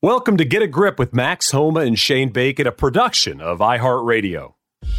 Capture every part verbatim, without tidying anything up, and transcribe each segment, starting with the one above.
Welcome to Get a Grip with Max Homa and Shane Bacon, a production of iHeartRadio.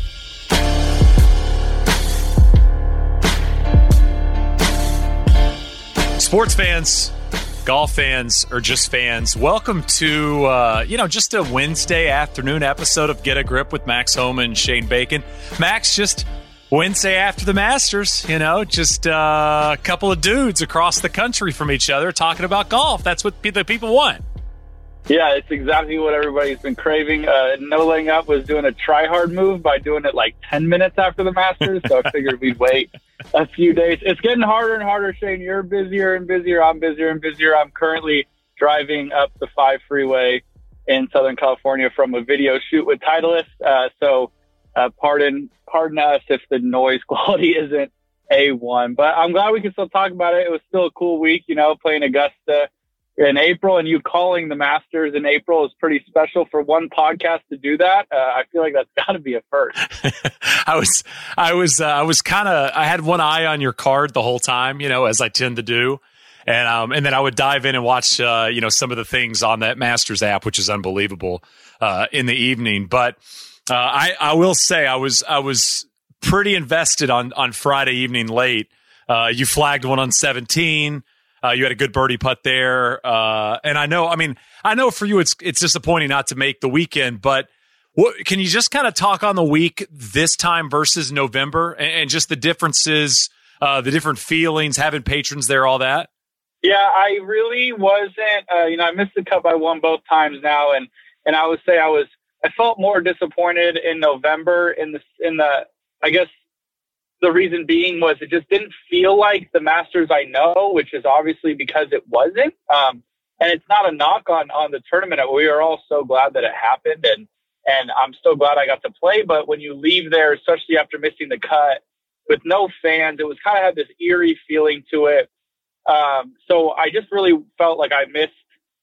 Sports fans, golf fans, or just fans, welcome to, uh, you know, just a Wednesday afternoon episode of Get a Grip with Max Homa and Shane Bacon. Max, just Wednesday after the Masters, you know, just uh, a couple of dudes across the country from each other talking about golf. That's what the people want. Yeah, it's exactly what everybody's been craving. Uh, no Laying Up was doing a try-hard move by doing it like ten minutes after the Masters, so I figured we'd wait a few days. It's getting harder and harder, Shane. You're busier and busier. I'm busier and busier. I'm currently driving up the five freeway in Southern California from a video shoot with Titleist, uh, so uh, pardon, pardon us if the noise quality isn't A one. But I'm glad we can still talk about it. It was still a cool week, you know, playing Augusta in April, and you calling the Masters in April is pretty special for one podcast to do that. Uh, I feel like that's got to be a first. I was, I was, uh, I was kind of, I had one eye on your card the whole time, you know, as I tend to do, and um, and then I would dive in and watch, uh, you know, some of the things on that Masters app, which is unbelievable, uh, in the evening. But uh, I, I will say, I was, I was pretty invested on on Friday evening late. Uh, you flagged one on seventeen. Uh, you had a good birdie putt there. Uh, and I know, I mean, I know for you, it's, it's disappointing not to make the weekend, but what, can you just kind of talk on the week this time versus November and, and just the differences, uh, the different feelings, having patrons there, all that? Yeah, I really wasn't, uh, you know, I missed the cut by one both times now. And, and I would say I was, I felt more disappointed in November in the, in the, I guess, the reason being was it just didn't feel like the Masters I know, which is obviously because it wasn't. Um, and it's not a knock on, on the tournament. We are all so glad that it happened, and, and I'm so glad I got to play. But when you leave there, especially after missing the cut with no fans, it was kind of had this eerie feeling to it. Um, so I just really felt like I missed,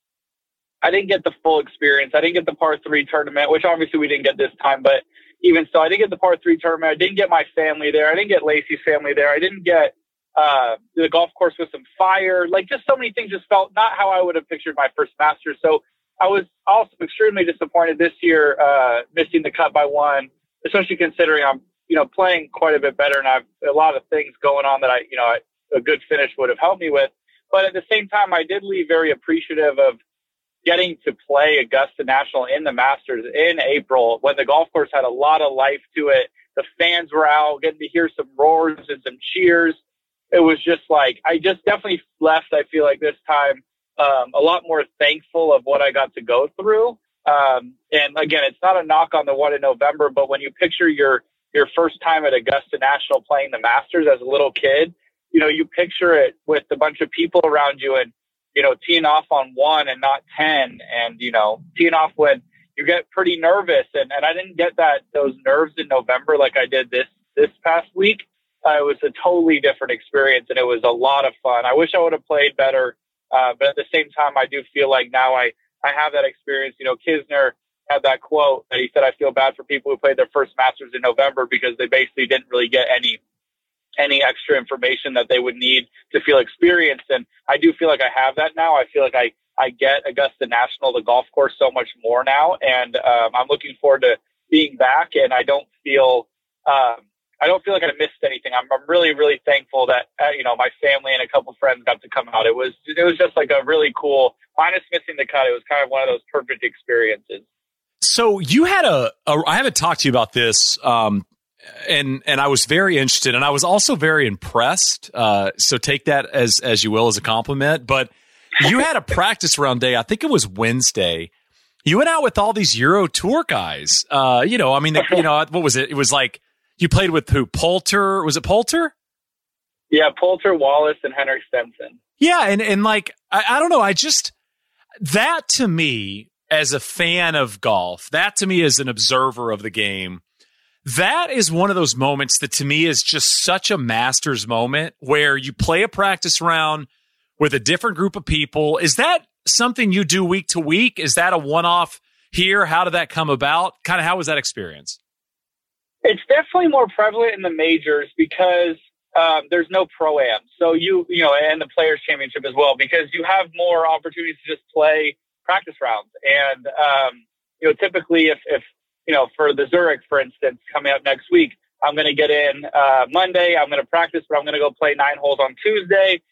I didn't get the full experience. I didn't get the par three tournament, which obviously we didn't get this time, but even so, I didn't get the par three tournament. I didn't get my family there. I didn't get Lacey's family there. I didn't get uh, the golf course with some fire. Like, just so many things just felt not how I would have pictured my first Masters. So I was also extremely disappointed this year, uh, missing the cut by one, especially considering I'm, you know, playing quite a bit better, and I've a lot of things going on that I, you know, I, a good finish would have helped me with. But at the same time, I did leave very appreciative of getting to play Augusta National in the Masters in April when the golf course had a lot of life to it. The fans were out, getting to hear some roars and some cheers. It was just like, I just definitely left, I feel like this time, um, a lot more thankful of what I got to go through. Um, and again, it's not a knock on the one in November, but when you picture your, your first time at Augusta National playing the Masters as a little kid, you know, you picture it with a bunch of people around you and, you know, teeing off on one and not ten, and, you know, teeing off when you get pretty nervous. And, and I didn't get that, those nerves in November like I did this, this past week. Uh, it was a totally different experience, and it was a lot of fun. I wish I would have played better. Uh, but at the same time, I do feel like now I, I have that experience. You know, Kisner had that quote that he said, I feel bad for people who played their first Masters in November because they basically didn't really get any any extra information that they would need to feel experienced. And I do feel like I have that now. I feel like I, I get Augusta National, the golf course, so much more now. And um, I'm looking forward to being back. And I don't feel, um, I don't feel like I missed anything. I'm, I'm really, really thankful that, uh, you know, my family and a couple friends got to come out. It was, it was just like a really cool, minus missing the cut. It was kind of one of those perfect experiences. So you had a, a I haven't talked to you about this, um, And and I was very interested, and I was also very impressed. Uh, so take that as as you will, as a compliment. But you had a practice round day. I think it was Wednesday. You went out with all these Euro Tour guys. Uh, you know, I mean, you know, what was it? It was like you played with who? Poulter? Was it Poulter? Yeah, Poulter, Wallace, and Henrik Stenson. Yeah, and and like I, I don't know. I just that to me as a fan of golf, that to me as an observer of the game. That is one of those moments that to me is just such a Masters moment where you play a practice round with a different group of people. Is that something you do week to week? Is that a one-off here? How did that come about? Kind of how was that experience? It's definitely more prevalent in the majors because um, there's no Pro-Am. So you, you know, and the Players Championship as well, because you have more opportunities to just play practice rounds. And, um, you know, typically if, if, you know, for the Zurich, for instance, coming up next week, I'm going to get in uh, Monday. I'm going to practice, but I'm going to go play nine holes on Tuesday.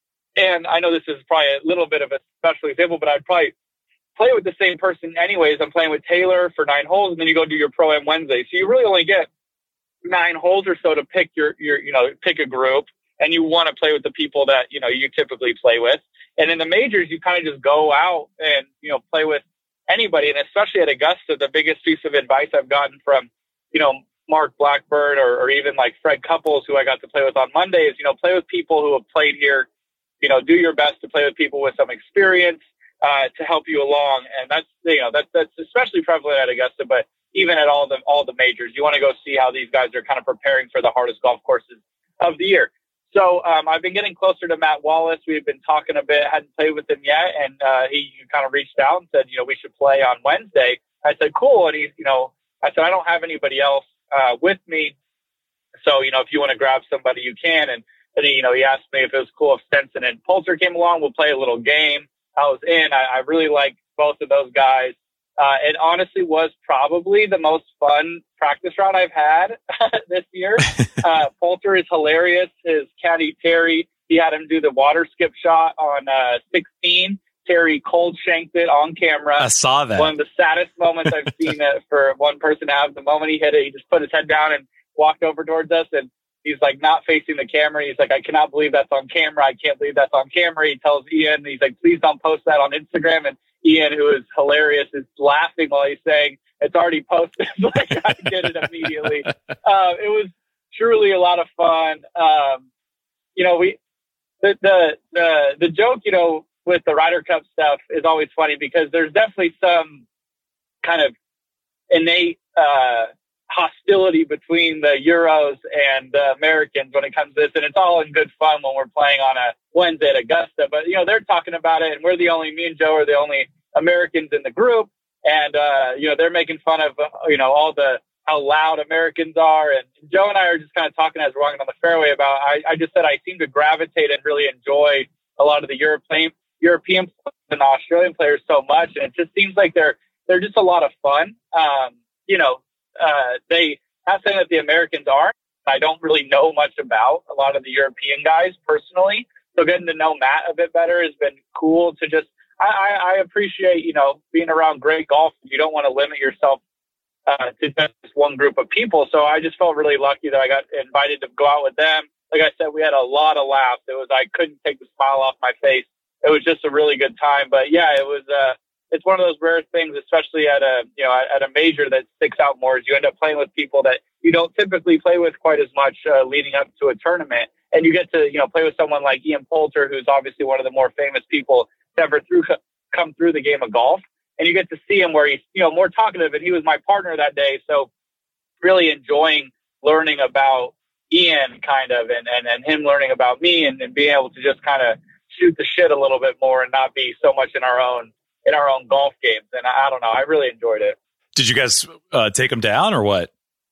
And I know this is probably a little bit of a special example, but I'd probably play with the same person anyways. I'm playing with Taylor for nine holes, and then you go do your Pro-Am Wednesday. So you really only get nine holes or so to pick your, your, you know, pick a group, and you want to play with the people that, you know, you typically play with. And in the majors, you kind of just go out and, you know, play with anybody. And especially at Augusta, the biggest piece of advice I've gotten from, you know, Mark Blackburn or, or even like Fred Couples, who I got to play with on Monday, is, you know, play with people who have played here. You know, do your best to play with people with some experience uh, to help you along. And that's, you know, that's, that's especially prevalent at Augusta, but even at all the, all the majors, you want to go see how these guys are kind of preparing for the hardest golf courses of the year. So um, I've been getting closer to Matt Wallace. We've been talking a bit, hadn't played with him yet. And uh, he kind of reached out and said, you know, we should play on Wednesday. I said, cool. And he, you know, I said, I don't have anybody else uh, with me. So, you know, if you want to grab somebody, you can. And, and he, you know, he asked me if it was cool if Stenson and Poulter came along. We'll play a little game. I was in. I, I really like both of those guys. Uh, it honestly was probably the most fun practice round I've had this year. Uh, Poulter is hilarious. His caddy, Terry, he had him do the water skip shot on uh, sixteen. Terry cold shanked it on camera. I saw that. One of the saddest moments I've seen it for one person to have. The moment he hit it, he just put his head down and walked over towards us, and he's like not facing the camera. He's like, I cannot believe that's on camera. I can't believe that's on camera. He tells Ian, he's like, please don't post that on Instagram. And Ian, who is hilarious, is laughing while he's saying it's already posted. Like, I get it immediately. Uh, it was truly a lot of fun. Um, you know, we the, the the the joke, you know, with the Ryder Cup stuff is always funny because there's definitely some kind of innate uh, hostility between the Euros and the Americans when it comes to this, and it's all in good fun when we're playing on a Wednesday at Augusta. But you know, they're talking about it, and we're the only me and Joe are the only Americans in the group, and uh, you know, they're making fun of uh, you know all the how loud Americans are, and Joe and I are just kind of talking as we're walking on the fairway about. I, I just said I seem to gravitate and really enjoy a lot of the European European and Australian players so much, and it just seems like they're they're just a lot of fun. Um, you know. Uh, they, not saying that the Americans aren't. I don't really know much about a lot of the European guys personally. So getting to know Matt a bit better has been cool to just, I, I, I appreciate, you know, being around great golf. You don't want to limit yourself uh, to just one group of people. So I just felt really lucky that I got invited to go out with them. Like I said, we had a lot of laughs. It was, I couldn't take the smile off my face. It was just a really good time. But yeah, it was, uh, it's one of those rare things, especially at a, you know, at a major that sticks out more, is you end up playing with people that you don't typically play with quite as much uh, leading up to a tournament. And you get to, you know, play with someone like Ian Poulter, who's obviously one of the more famous people to ever through, come through the game of golf. And you get to see him where he's, you know, more talkative, and he was my partner that day. So really enjoying learning about Ian kind of, and, and, and him learning about me, and, and being able to just kind of shoot the shit a little bit more and not be so much in our own, in our own golf games. And I, I don't know, I really enjoyed it. Did you guys uh, take them down or what?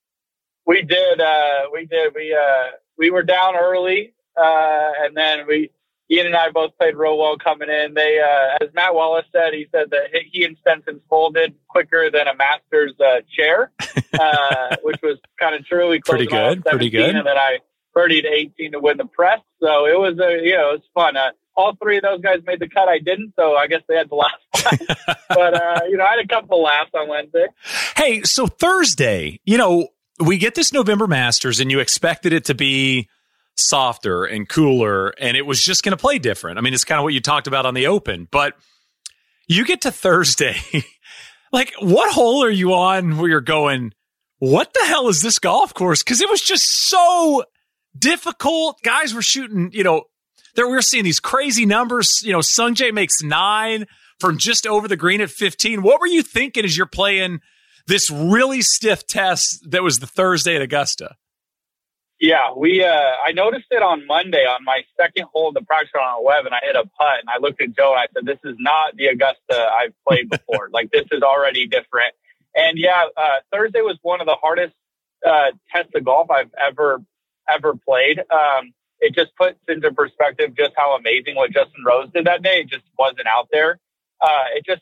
We did. Uh, we did. We, uh, we were down early. Uh, and then we, Ian and I both played real well coming in. They, uh, as Matt Wallace said, he said that he and Stenson folded quicker than a Masters uh, chair, uh, which was kind of true. We pretty good. Pretty good. And then I birdied eighteen to win the press. So it was, a, you know, it was fun. Uh, All three of those guys made the cut. I didn't, so I guess they had the last one. But, uh, you know, I had a couple of laughs on Wednesday. Hey, so Thursday, you know, we get this November Masters, and you expected it to be softer and cooler, and it was just going to play different. I mean, it's kind of what you talked about on the Open. But you get to Thursday, like, what hole are you on where you're going, what the hell is this golf course? Because it was just so difficult. Guys were shooting, you know, there we were seeing these crazy numbers. You know, Sungjae makes nine from just over the green at fifteen. What were you thinking as you're playing this really stiff test that was the Thursday at Augusta? Yeah, we. Uh, I noticed it on Monday on my second hole of the practice round on eleven. I hit a putt, and I looked at Joe and I said, "This is not the Augusta I've played before. Like, this is already different." And yeah, uh, Thursday was one of the hardest uh, tests of golf I've ever ever played. Um, It just puts into perspective just how amazing what Justin Rose did that day. It just wasn't out there. Uh, it just,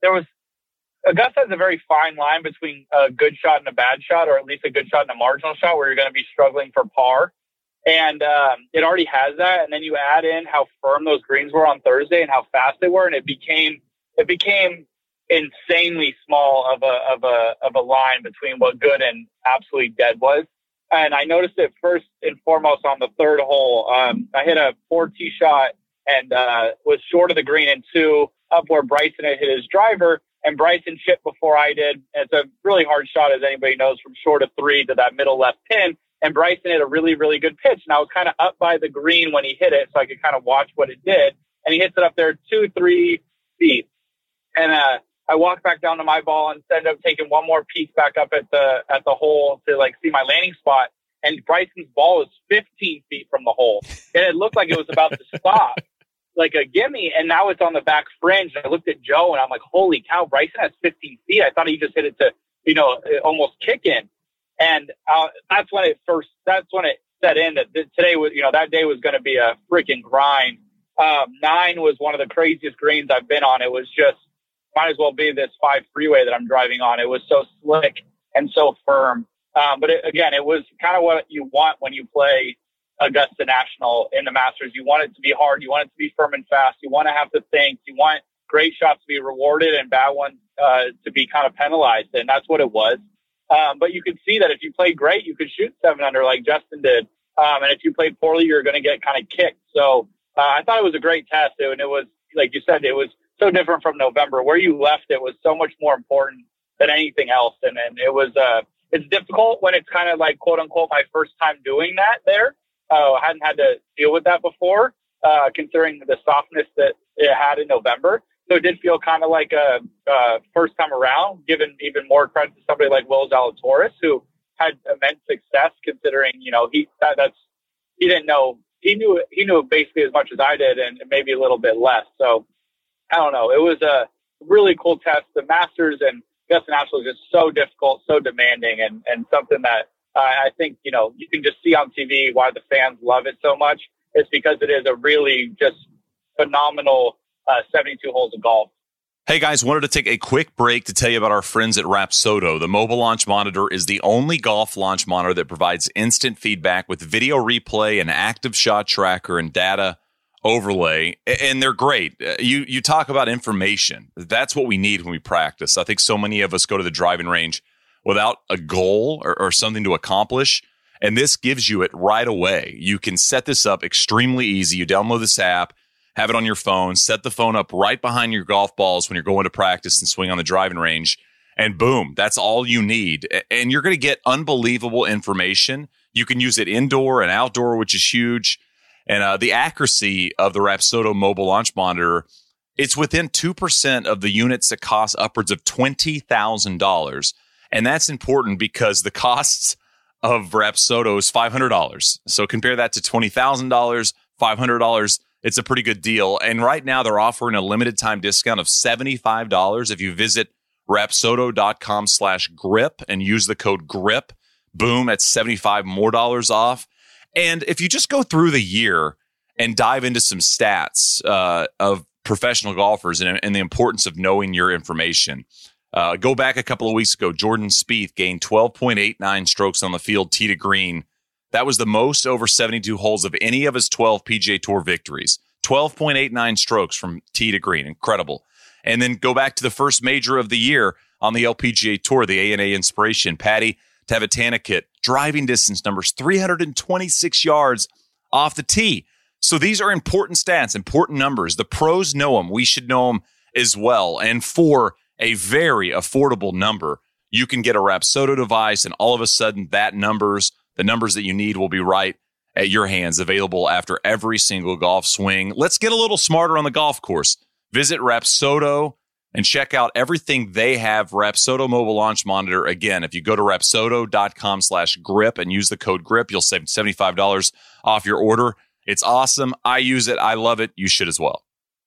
there was, Augusta has a very fine line between a good shot and a bad shot, or at least a good shot and a marginal shot where you're going to be struggling for par. And um, it already has that. And then you add in how firm those greens were on Thursday and how fast they were. And it became, it became insanely small of a, of a, of a line between what good and absolutely dead was. And I noticed it first and foremost on the third hole. Um, I hit a four tee shot and uh, was short of the green and two up where Bryson had hit his driver. And Bryson chipped before I did. And it's a really hard shot, as anybody knows, from short of three to that middle left pin. And Bryson hit a really, really good pitch. And I was kind of up by the green when he hit it, so I could kind of watch what it did. And he hits it up there two, three feet. And uh, I walked back down to my ball and ended up taking one more peek back up at the at the hole to like see my landing spot. And Bryson's ball was fifteen feet from the hole. And it looked like it was about to stop. Like a gimme, and now it's on the back fringe. And I looked at Joe, and I'm like, holy cow, Bryson has fifteen feet. I thought he just hit it to, you know, almost kick in. And uh, that's when it first, that's when it set in that th- today was, you know, that day was going to be a freaking grind. Um, nine was one of the craziest greens I've been on. It was just, might as well be this five freeway that I'm driving on. It was so slick and so firm. Um, but it, again, it was kind of what you want when you play Augusta National in the Masters. You want it to be hard. You want it to be firm and fast. You want to have to think. You want great shots to be rewarded and bad ones uh, to be kind of penalized. And that's what it was. Um, but you could see that if you played great, you could shoot seven under like Justin did. Um, and if you played poorly, you're going to get kind of kicked. So uh, I thought it was a great test. And it was, like you said, it was so different from November. Where you left it was so much more important than anything else. And, and it was, uh, it's difficult when it's kind of like, quote unquote, my first time doing that there. Uh, I hadn't had to deal with that before, uh, considering the softness that it had in November. So it did feel kind of like a, a first time around, given even more credit to somebody like Will Zalatoris, who had immense success considering, you know, he, that, that's, he didn't know, he knew, he knew basically as much as I did and maybe a little bit less. So I don't know. It was a really cool test. The Masters and Augusta National is just so difficult, so demanding, and, and something that, Uh, I think, you know, you can just see on T V why the fans love it so much. It's because it is a really just phenomenal uh, seventy-two holes of golf. Hey, guys, wanted to take a quick break to tell you about our friends at Rapsodo. The mobile launch monitor is the only golf launch monitor that provides instant feedback with video replay and active shot tracker and data overlay, and they're great. You, you talk about information. That's what we need when we practice. I think so many of us go to the driving range without a goal or, or something to accomplish. And this gives you it right away. You can set this up extremely easy. You download this app, have it on your phone, set the phone up right behind your golf balls when you're going to practice and swing on the driving range. And boom, that's all you need. And you're going to get unbelievable information. You can use it indoor and outdoor, which is huge. And uh, the accuracy of the Rapsodo mobile launch monitor, it's within two percent of the units that cost upwards of twenty thousand dollars. And that's important because the costs of Rapsodo is five hundred dollars. So compare that to twenty thousand dollars, five hundred dollars. It's a pretty good deal. And right now they're offering a limited time discount of seventy-five dollars if you visit rapsodo.com slash grip and use the code GRIP. Boom, that's seventy-five more dollars off. And if you just go through the year and dive into some stats uh, of professional golfers and, and the importance of knowing your information. Uh, go back a couple of weeks ago, Jordan Spieth gained twelve point eight nine strokes on the field, tee to green. That was the most over seventy-two holes of any of his twelve P G A Tour victories. twelve point eight nine strokes from tee to green. Incredible. And then go back to the first major of the year on the L P G A Tour, the A N A Inspiration. Patty Tavatanakit, driving distance numbers, three hundred twenty-six yards off the tee. So these are important stats, important numbers. The pros know them. We should know them as well. And for a very affordable number, you can get a Rapsodo device, and all of a sudden that numbers, the numbers that you need will be right at your hands, available after every single golf swing. Let's get a little smarter on the golf course. Visit Rapsodo and check out everything they have. Rapsodo mobile launch monitor. Again, if you go to rapsodo.com slash grip and use the code GRIP, you'll save seventy-five dollars off your order. It's awesome. I use it. I love it. You should as well.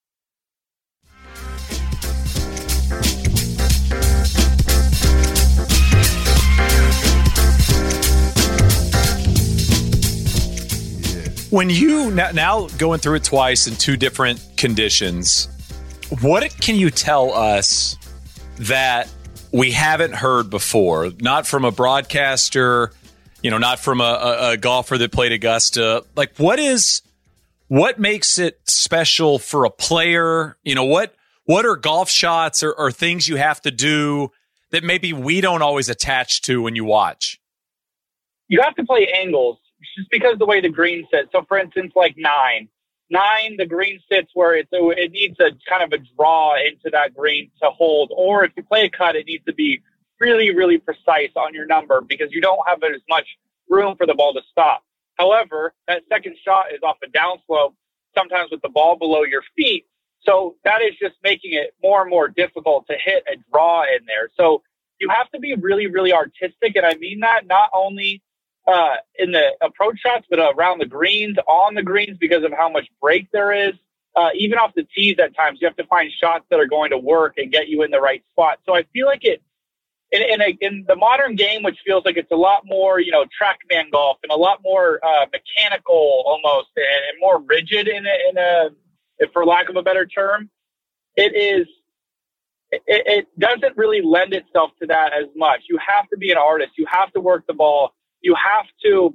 When you now, now going through it twice in two different conditions, what can you tell us that we haven't heard before, not from a broadcaster, you know, not from a, a, a golfer that played Augusta? Like, what is, what makes it special for a player? You know, what, what are golf shots or, or things you have to do that maybe we don't always attach to when you watch? You have to play angles just because of the way the green sits. So, for instance, like nine. Nine, the green sits where it's, it needs a kind of a draw into that green to hold. Or if you play a cut, it needs to be really, really precise on your number because you don't have as much room for the ball to stop. However, that second shot is off a downslope, sometimes with the ball below your feet. So that is just making it more and more difficult to hit a draw in there. So you have to be really, really artistic. And I mean that not only uh, in the approach shots, but around the greens, on the greens, because of how much break there is. Uh, even off the tees at times, you have to find shots that are going to work and get you in the right spot. So I feel like it, in, in, a, in the modern game, which feels like it's a lot more, you know, TrackMan golf and a lot more uh, mechanical almost and, and more rigid in a, in a, for lack of a better term, it is, it, it doesn't really lend itself to that as much. You have to be an artist. You have to work the ball. You have to,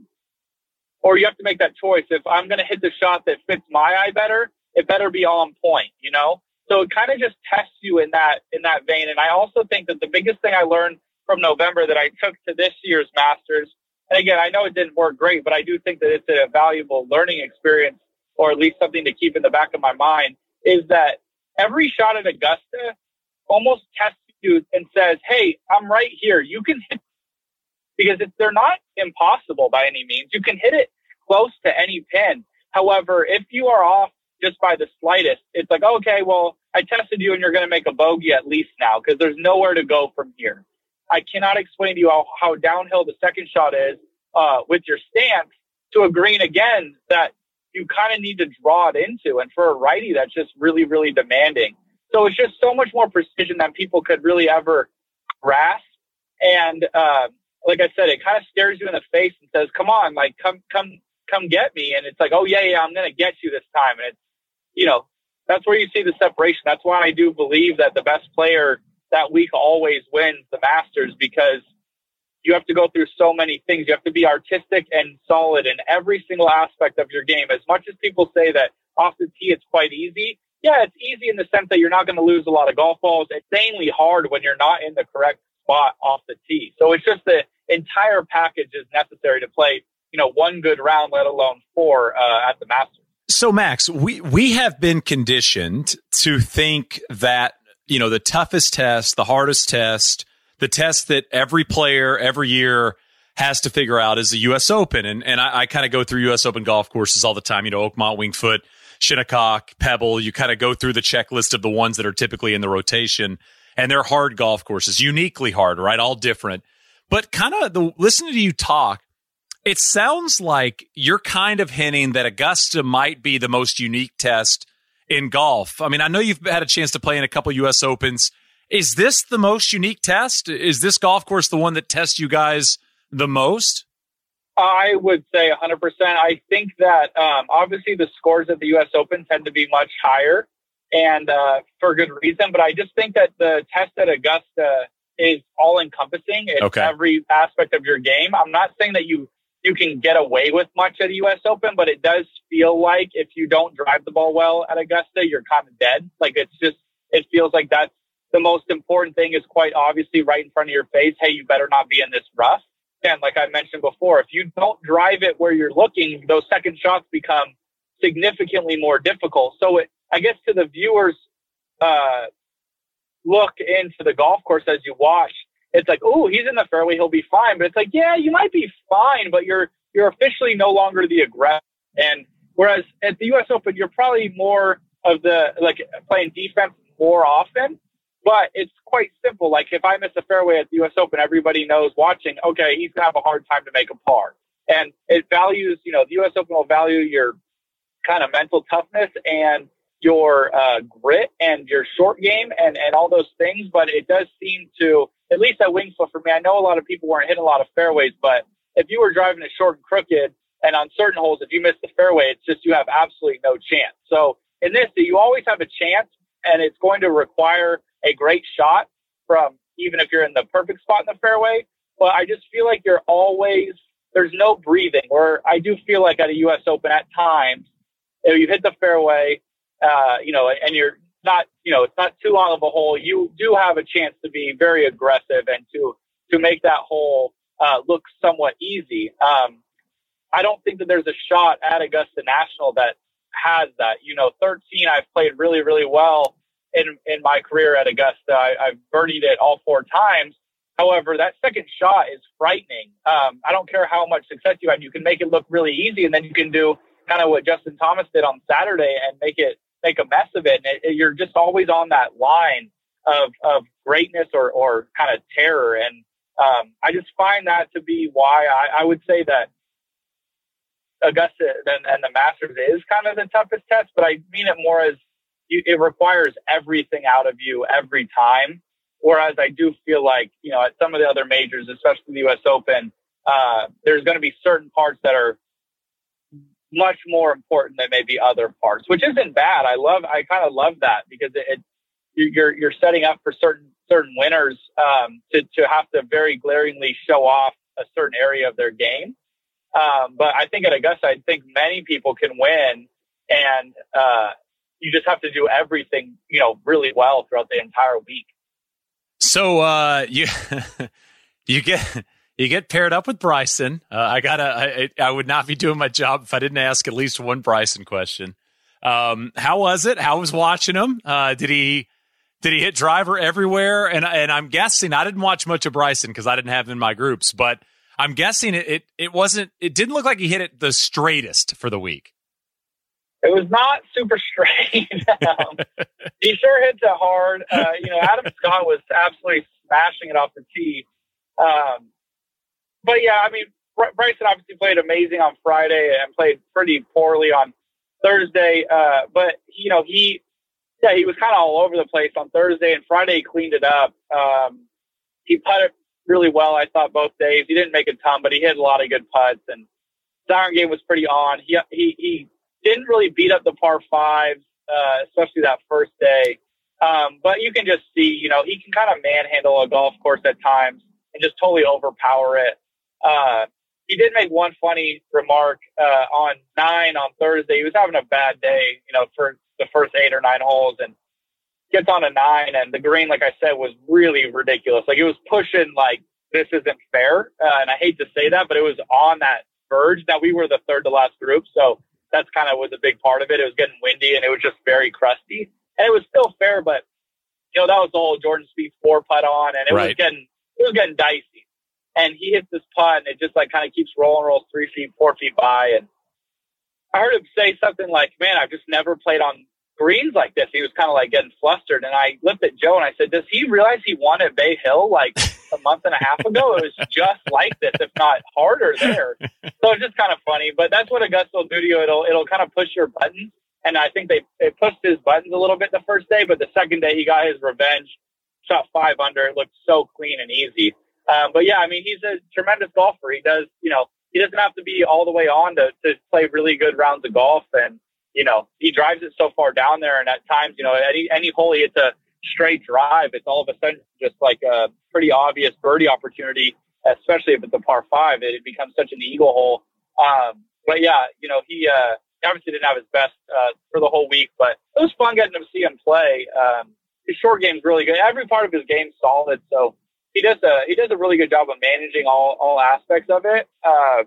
or you have to make that choice. If I'm going to hit the shot that fits my eye better, it better be on point, you know? So it kind of just tests you in that, in that vein. And I also think that the biggest thing I learned from November that I took to this year's Masters, and again, I know it didn't work great, but I do think that it's a valuable learning experience, or at least something to keep in the back of my mind, is that every shot at Augusta almost tests you and says, hey, I'm right here. You can hit, because it's, they're not impossible by any means. You can hit it close to any pin. However, if you are off just by the slightest, it's like, okay, well, I tested you and you're going to make a bogey at least now because there's nowhere to go from here. I cannot explain to you how, how downhill the second shot is uh, with your stance to a green again that you kind of need to draw it into. And for a righty, that's just really, really demanding. So it's just so much more precision than people could really ever grasp. And uh, like I said, it kind of stares you in the face and says, come on, like, come, come, come get me. And it's like, oh yeah, yeah, I'm going to get you this time. And it's, you know, that's where you see the separation. That's why I do believe that the best player that week always wins the Masters, because you have to go through so many things. You have to be artistic and solid in every single aspect of your game. As much as people say that off the tee it's quite easy, yeah, it's easy in the sense that you're not going to lose a lot of golf balls. It's insanely hard when you're not in the correct spot off the tee. So it's just the entire package is necessary to play, you know, one good round, let alone four uh, at the Masters. So, Max, we, we have been conditioned to think that, you know, the toughest test, the hardest test, the test that every player every year has to figure out is the U S Open. And and I, I kind of go through U S Open golf courses all the time, you know, Oakmont, Winged Foot, Shinnecock, Pebble. You kind of go through the checklist of the ones that are typically in the rotation. And they're hard golf courses, uniquely hard, right? All different. But kind of the listening to you talk, it sounds like you're kind of hinting that Augusta might be the most unique test in golf. I mean, I know you've had a chance to play in a couple U S Opens. Is this the most unique test? Is this golf course the one that tests you guys the most? I would say one hundred percent. I think that um, obviously the scores at the U S Open tend to be much higher, and uh, for good reason. But I just think that the test at Augusta is all-encompassing. It's okay. Every aspect of your game. I'm not saying that you you can get away with much at the U S Open, but it does feel like if you don't drive the ball well at Augusta, you're kind of dead. Like it's just, it feels like that's the most important thing is quite obviously right in front of your face. Hey, you better not be in this rough. And like I mentioned before, if you don't drive it where you're looking, those second shots become significantly more difficult. So it, I guess to the viewers, uh, look into the golf course as you watch, it's like, oh, he's in the fairway, he'll be fine. But it's like, yeah, you might be fine, but you're you're officially no longer the aggressor. And whereas at the U S Open, you're probably more of the, like, playing defense more often. But it's quite simple. Like, if I miss a fairway at the U S Open, everybody knows watching, okay, he's going to have a hard time to make a par. And it values, you know, the U S Open will value your kind of mental toughness and your uh, grit and your short game and, and all those things. But it does seem to, at least at Winged Foot for me, I know a lot of people weren't hitting a lot of fairways, but if you were driving it short and crooked and on certain holes, if you miss the fairway, it's just you have absolutely no chance. So in this, you always have a chance, and it's going to require a great shot from even if you're in the perfect spot in the fairway. But I just feel like you're always, there's no breathing. Or I do feel like at a U S Open at times, if you hit the fairway, uh, you know, and you're not, you know, it's not too long of a hole, you do have a chance to be very aggressive and to, to make that hole uh, look somewhat easy. Um, I don't think that there's a shot at Augusta National that has that. You know, thirteen, I've played really, really well in, in my career at Augusta. I, I've birdied it all four times. However, that second shot is frightening. Um, I don't care how much success you have. You can make it look really easy, and then you can do kind of what Justin Thomas did on Saturday and make it make a mess of it. And it, it, you're just always on that line of of greatness or, or kind of terror. And um, I just find that to be why I, I would say that Augusta and, and the Masters is kind of the toughest test, but I mean it more as you, it requires everything out of you every time. Whereas I do feel like, you know, at some of the other majors, especially the U S Open, uh, there's going to be certain parts that are much more important than maybe other parts, which isn't bad. I love, I kind of love that because it, it you're, you're setting up for certain, certain winners, um, to, to have to very glaringly show off a certain area of their game. Um, but I think at Augusta, I think many people can win, and uh, you just have to do everything, you know, really well throughout the entire week. So uh, you you get you get paired up with Bryson. Uh, I gotta. I, I would not be doing my job if I didn't ask at least one Bryson question. Um, how was it? How was watching him? Uh, did he did he hit driver everywhere? And and I'm guessing I didn't watch much of Bryson because I didn't have him in my groups, but I'm guessing it, it it wasn't. It didn't look like he hit it the straightest for the week. It was not super straight. um, he sure hits it hard. Uh, you know, Adam Scott was absolutely smashing it off the tee. Um, but yeah, I mean, Br- Bryson obviously played amazing on Friday and played pretty poorly on Thursday. Uh, but you know, he yeah he was kind of all over the place on Thursday, and Friday he cleaned it up. Um, he putted really well, I thought, both days. He didn't make a ton, but he hit a lot of good putts, and the iron game was pretty on. He he he didn't really beat up the par fives, uh, especially that first day. Um, but you can just see, you know, he can kind of manhandle a golf course at times and just totally overpower it. Uh, he did make one funny remark uh, on nine on Thursday. He was having a bad day, you know, for the first eight or nine holes, and gets on a nine, and the green, like I said, was really ridiculous. Like, it was pushing like, this isn't fair. Uh, and I hate to say that, but it was on that verge. Now, we were the third to last group, so that's kind of was a big part of it. It was getting windy, and it was just very crusty. And it was still fair, but, you know, that was the whole Jordan Spieth four putt on, and it right. was getting it was getting dicey. And he hits this putt, and it just, like, kind of keeps rolling, rolls three feet, four feet by. And I heard him say something like, man, I've just never played on greens like this. He was kind of like getting flustered, and I looked at Joe and I said, does he realize he won at Bay Hill like a month and a half ago? It was just like this, if not harder there. So it's just kind of funny, but that's what Augusta will do to you. It'll it'll kind of push your buttons, and I think they, they pushed his buttons a little bit the first day, but the second day he got his revenge, shot five under. It looked so clean and easy. Um, but yeah, I mean, he's a tremendous golfer. He does, you know, he doesn't have to be all the way on to, to play really good rounds of golf, and you know, he drives it so far down there, and at times, you know, any any hole he hits a straight drive, it's all of a sudden just like a pretty obvious birdie opportunity, especially if it's a par five. It, it becomes such an eagle hole. Um, but yeah, you know, he uh, obviously didn't have his best uh, for the whole week, but it was fun getting to see him play. Um, his short game's really good. Every part of his game's solid, so he does a he does a really good job of managing all all aspects of it. Uh,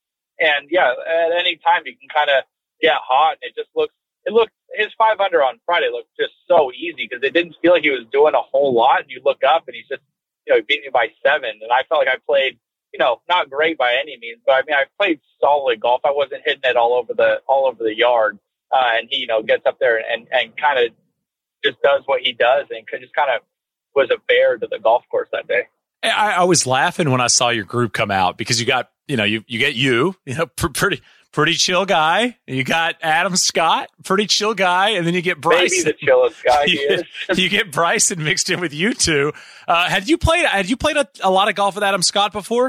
and yeah, at any time you can kind of get hot, and it just looks, it looked, his five under on Friday looked just so easy because it didn't feel like he was doing a whole lot. And you look up and he's just, you know, he beat me by seven. And I felt like I played, you know, not great by any means, but I mean, I played solid golf. I wasn't hitting it all over the, all over the yard. Uh, and he, you know, gets up there and, and kind of just does what he does, and just kind of was a bear to the golf course that day. I, I was laughing when I saw your group come out because you got, you know, you, you get you, you know, pr- pretty, Pretty chill guy. You got Adam Scott, pretty chill guy, and then you get Bryson. Maybe the chillest guy he you, is. You get Bryson mixed in with you two. Uh, had you played? Had you played a, a lot of golf with Adam Scott before?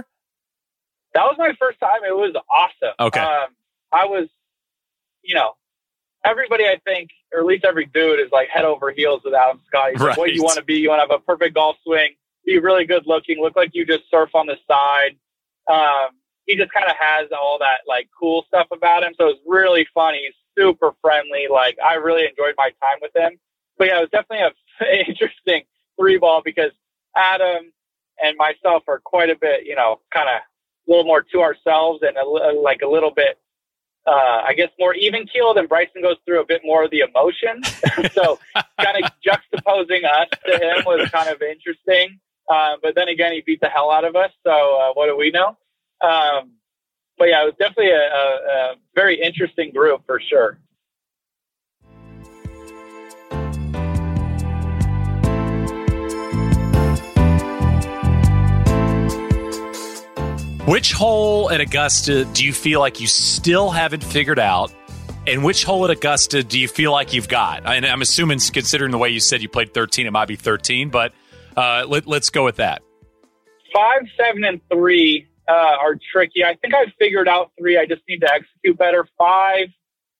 That was my first time. It was awesome. Okay. Um, I was, you know, everybody I think or at least every dude is like head over heels with Adam Scott. He's right. like, what you want to be? You want to have a perfect golf swing, be really good looking, look like you just surf on the side. Um, he just kind of has all that like cool stuff about him. So it's really funny. He's super friendly. Like I really enjoyed my time with him. But yeah, it was definitely an interesting three ball because Adam and myself are quite a bit, you know, kind of a little more to ourselves and a, like a little bit, uh, I guess more even keeled, and Bryson goes through a bit more of the emotion. So kind of juxtaposing us to him was kind of interesting. Uh, but then again, he beat the hell out of us. So uh, what do we know? Um, but yeah, it was definitely a, a, a very interesting group for sure. Which hole at Augusta do you feel like you still haven't figured out? And which hole at Augusta do you feel like you've got? And I'm assuming, considering the way you said you played thirteen, it might be thirteen, but uh, let, let's go with that. Five, seven, and three uh, are tricky. I think I've figured out three. I just need to execute better. Five,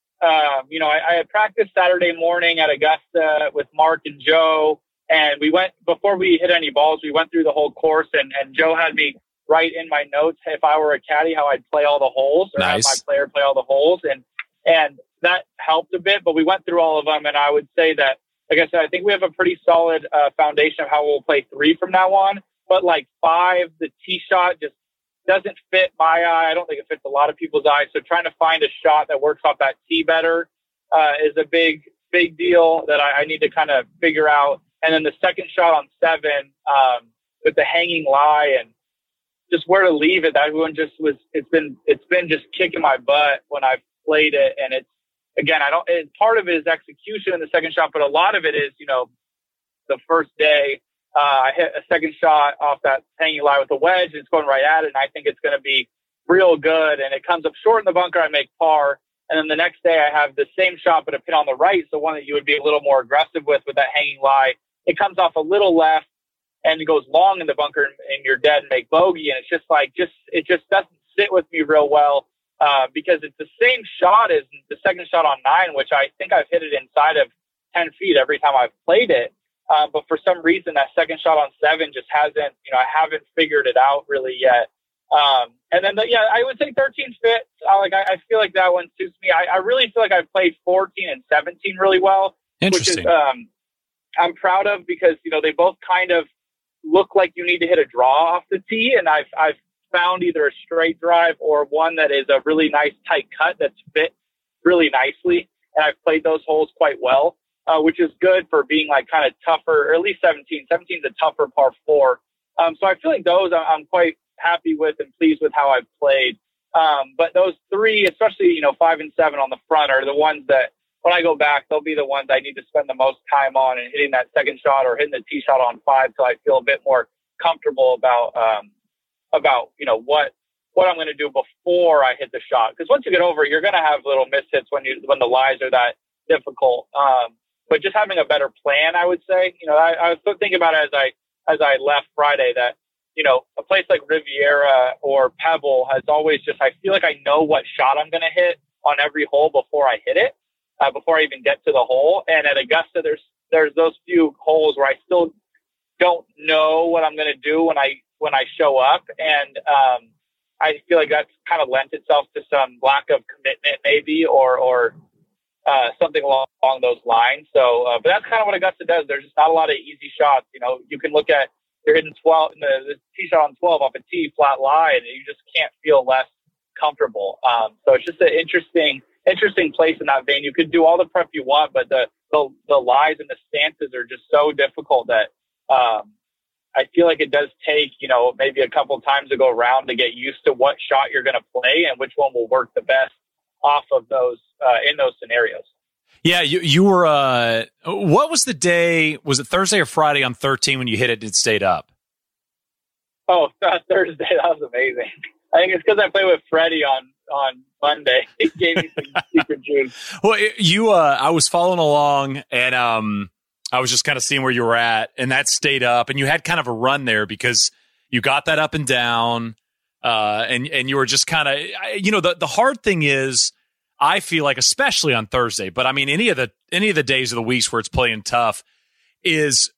um, you know, I, I had practiced Saturday morning at Augusta with Mark and Joe, and we went, before we hit any balls, we went through the whole course, and, and Joe had me write in my notes if I were a caddy how I'd play all the holes, or nice. have my player play all the holes, and and that helped a bit. But we went through all of them, and I would say that, like I said, I think we have a pretty solid uh, foundation of how we'll play three from now on. But like five, the tee shot just doesn't fit my eye. I don't think it fits a lot of people's eyes. So trying to find a shot that works off that tee better uh, is a big, big deal that I, I need to kind of figure out. And then the second shot on seven um, with the hanging lie and just where to leave it. That one just was, it's been, it's been just kicking my butt when I've played it. And it's, again, I don't, it, part of it is execution in the second shot, but a lot of it is, you know, the first day, uh, I hit a second shot off that hanging lie with a wedge, and it's going right at it. And I think it's going to be real good. And it comes up short in the bunker. I make par. And then the next day I have the same shot, but a pin on the right. So one that you would be a little more aggressive with, with that hanging lie. It comes off a little left, and it goes long in the bunker, and, and you're dead and make bogey. And it's just like, just, it just doesn't sit with me real well, uh, because it's the same shot as the second shot on nine, which I think I've hit it inside of ten feet every time I've played it. Uh, but for some reason, that second shot on seven just hasn't, you know, I haven't figured it out really yet. Um, and then, the, yeah, I would say thirteen fits. I, like, I, I feel like that one suits me. I, I really feel like I've played fourteen and seventeen really well, which is, um, I'm proud of, because, you know, they both kind of look like you need to hit a draw off the tee. And I've, I've found either a straight drive or one that is a really nice tight cut that's fit really nicely. And I've played those holes quite well, uh, which is good for being like kind of tougher, or at least seventeen. seventeen is a tougher par four. Um, so I feel like those I'm quite happy with and pleased with how I've played. Um, but those three, especially, you know, five and seven on the front, are the ones that when I go back, they'll be the ones I need to spend the most time on, and hitting that second shot or hitting the tee shot on five, so I feel a bit more comfortable about, um, about, you know, what, what I'm going to do before I hit the shot. Because once you get over it, you're going to have little mishits when you, when the lies are that difficult. Um, but just having a better plan, I would say, you know, I, I was thinking about it as I, as I left Friday, that, you know, a place like Riviera or Pebble has always just, I feel like I know what shot I'm going to hit on every hole before I hit it, uh, before I even get to the hole. And at Augusta, there's, there's those few holes where I still don't know what I'm going to do when I, when I show up. And, um, I feel like that's kind of lent itself to some lack of commitment maybe, or, or, uh, something along, along those lines. So, uh, but that's kind of what Augusta does. There's just not a lot of easy shots. You know, you can look at, you're hitting twelve, the, the tee shot on twelve off a tee flat lie, and you just can't feel less comfortable. Um, so it's just an interesting, interesting place in that vein. You could do all the prep you want, but the, the, the lies and the stances are just so difficult that, um, I feel like it does take, you know, maybe a couple times to go around to get used to what shot you're going to play and which one will work the best off of those, uh, in those scenarios. Yeah, you you were. Uh, what was the day? Was it Thursday or Friday on thirteen when you hit it and it stayed up? Oh, Thursday. That was amazing. I think it's because I played with Freddie on on Monday. He gave me some secret juice. Well, you. Uh, I was following along, and um, I was just kind of seeing where you were at, and that stayed up, and you had kind of a run there because you got that up and down, uh, and and you were just kind of, you know, the the hard thing is, I feel like, especially on Thursday, but I mean, any of the any of the days of the weeks where it's playing tough, is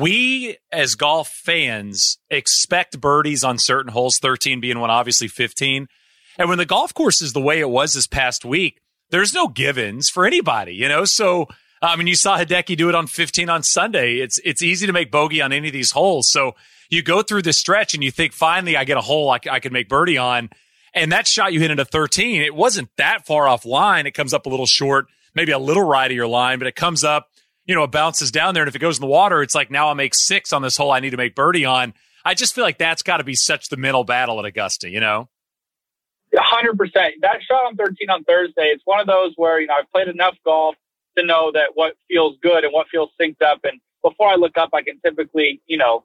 we as golf fans expect birdies on certain holes, thirteen being one, obviously fifteen. And when the golf course is the way it was this past week, there's no givens for anybody, you know? So, I mean, you saw Hideki do it on fifteen on Sunday. It's it's easy to make bogey on any of these holes. So you go through this stretch and you think, finally, I get a hole I, I can make birdie on. And that shot you hit into thirteen, it wasn't that far off line. It comes up a little short, maybe a little right of your line, but it comes up, you know, it bounces down there. And if it goes in the water, it's like, now I make six on this hole I need to make birdie on. I just feel like that's got to be such the mental battle at Augusta, you know? one hundred percent. That shot on thirteen on Thursday, it's one of those where, you know, I've played enough golf to know that what feels good and what feels synced up. And before I look up, I can typically, you know,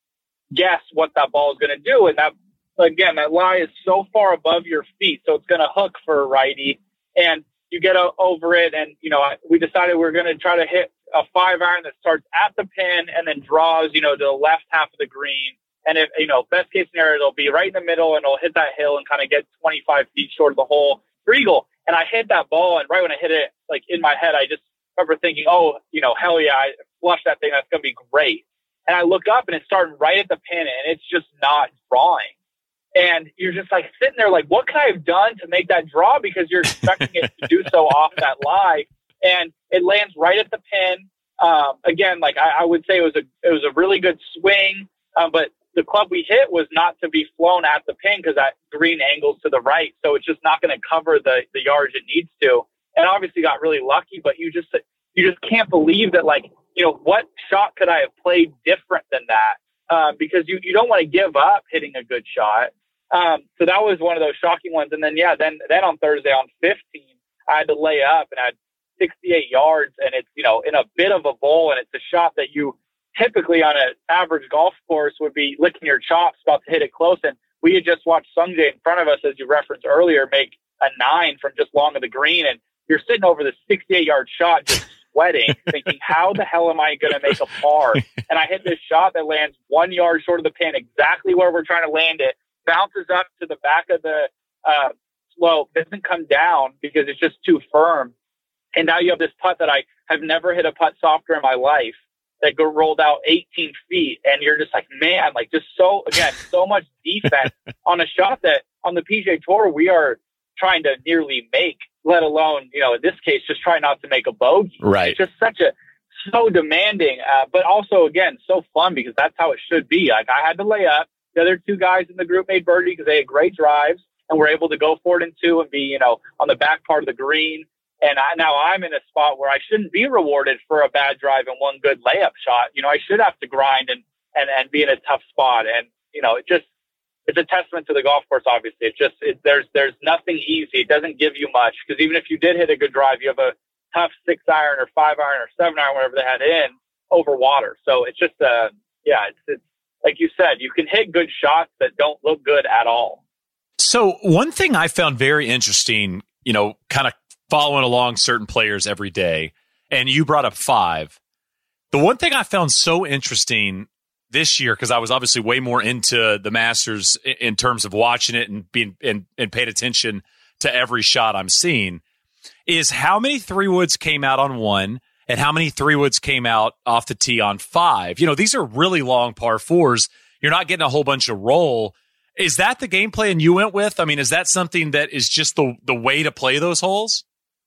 guess what that ball is going to do. And that, again, that lie is so far above your feet, so it's going to hook for a righty. And you get o- over it, and, you know, we decided we we're going to try to hit a five iron that starts at the pin and then draws, you know, to the left half of the green. And if, you know, best case scenario, it'll be right in the middle and it'll hit that hill and kind of get twenty-five feet short of the hole for eagle. And I hit that ball, and right when I hit it, like in my head, I just remember thinking, oh, you know, hell yeah, I flushed that thing. That's going to be great. And I look up and it's starting right at the pin, and it's just not drawing. And you're just like sitting there like, what could I have done to make that draw? Because you're expecting it to do so off that lie. And it lands right at the pin. Um, again, like I, I would say it was a, it was a really good swing. Um, but the club we hit was not to be flown at the pin because that green angles to the right. So it's just not going to cover the, the yards it needs to. And obviously got really lucky, but you just, you just can't believe that, like, you know, what shot could I have played different than that? Uh, because you, you don't want to give up hitting a good shot. Um, so that was one of those shocking ones. And then, yeah, then, then on Thursday on fifteen, I had to lay up and I had sixty-eight yards, and it's, you know, in a bit of a bowl, and it's a shot that you typically on an average golf course would be licking your chops about to hit it close. And we had just watched Sungjae in front of us, as you referenced earlier, make a nine from just long of the green. And you're sitting over the sixty-eight yard shot, just sweating, thinking, how the hell am I going to make a par? And I hit this shot that lands one yard short of the pin, exactly where we're trying to land it, bounces up to the back of the uh, slope, doesn't come down because it's just too firm. And now you have this putt that I have never hit a putt softer in my life that go rolled out eighteen feet. And you're just like, man, like just so, again, so much defense on a shot that on the P G A Tour, we are trying to nearly make, let alone, you know, in this case, just try not to make a bogey. Right. It's just such a, so demanding, uh, but also, again, so fun because that's how it should be. Like I had to lay up. The other two guys in the group made birdie because they had great drives and were able to go for it in two and be, you know, on the back part of the green. And I, now I'm in a spot where I shouldn't be rewarded for a bad drive and one good layup shot. You know, I should have to grind and, and, and be in a tough spot. And, you know, it just, it's a testament to the golf course. Obviously, it just, it, there's, there's nothing easy. It doesn't give you much because even if you did hit a good drive, you have a tough six iron or five iron or seven iron, whatever they had in over water. So it's just, uh, yeah, it's, it's like you said, you can hit good shots that don't look good at all. So one thing I found very interesting, you know, kind of following along certain players every day, and you brought up five. The one thing I found so interesting this year, because I was obviously way more into the Masters in terms of watching it and being and, and paying attention to every shot I'm seeing, is how many three woods came out on one and how many three woods came out off the tee on five. You know, these are really long par fours. You're not getting a whole bunch of roll. Is that the game plan you went with? I mean, is that something that is just the the way to play those holes?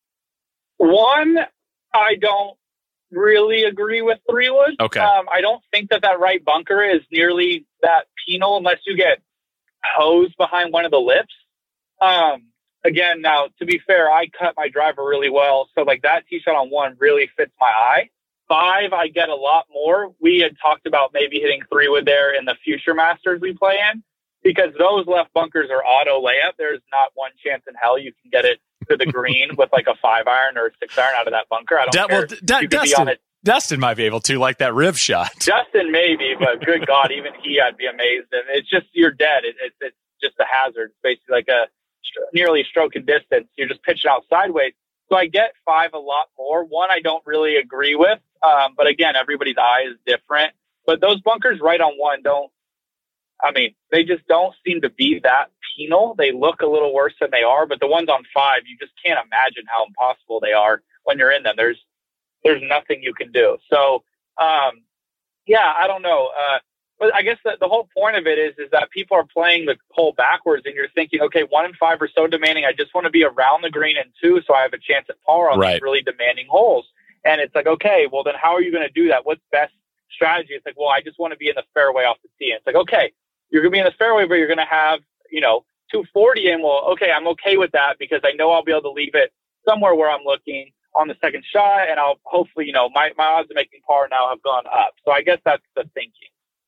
One, I don't really agree with three wood. Okay. Um, I don't think that that right bunker is nearly that penal unless you get hosed behind one of the lips. Um, again, now, to be fair, I cut my driver really well. So, like, that tee shot on one really fits my eye. Five, I get a lot more. We had talked about maybe hitting three wood there in the future Masters we play in because those left bunkers are auto layup. There's not one chance in hell you can get it to the green with like a five iron or a six iron out of that bunker. I don't that, care. Well, D- Dustin, Dustin might be able to, like that Riv shot. Justin maybe, but good God, even he, I'd be amazed. And it's just, you're dead. It, it, it's just a hazard. It's basically like a nearly stroke in distance. You're just pitching out sideways. So I get five a lot more. One, I don't really agree with. Um, but again, everybody's eye is different. But those bunkers right on one don't, I mean, they just don't seem to be that penal. They look a little worse than they are, but the ones on five, you just can't imagine how impossible they are when you're in them. There's, there's nothing you can do. So, um, yeah, I don't know. Uh, but I guess the, the whole point of it is, is that people are playing the hole backwards, and you're thinking, okay, one and five are so demanding. I just want to be around the green and two, so I have a chance at par on right. these really demanding holes. And it's like, okay, well then how are you going to do that? What's best strategy? It's like, well, I just want to be in the fairway off the tee. And it's like, okay, you're going to be in the fairway, but you're going to have, you know, two forty in. Well, okay, I'm okay with that because I know I'll be able to leave it somewhere where I'm looking on the second shot, and I'll hopefully, you know, my, my odds of making par now have gone up. So I guess that's the thinking.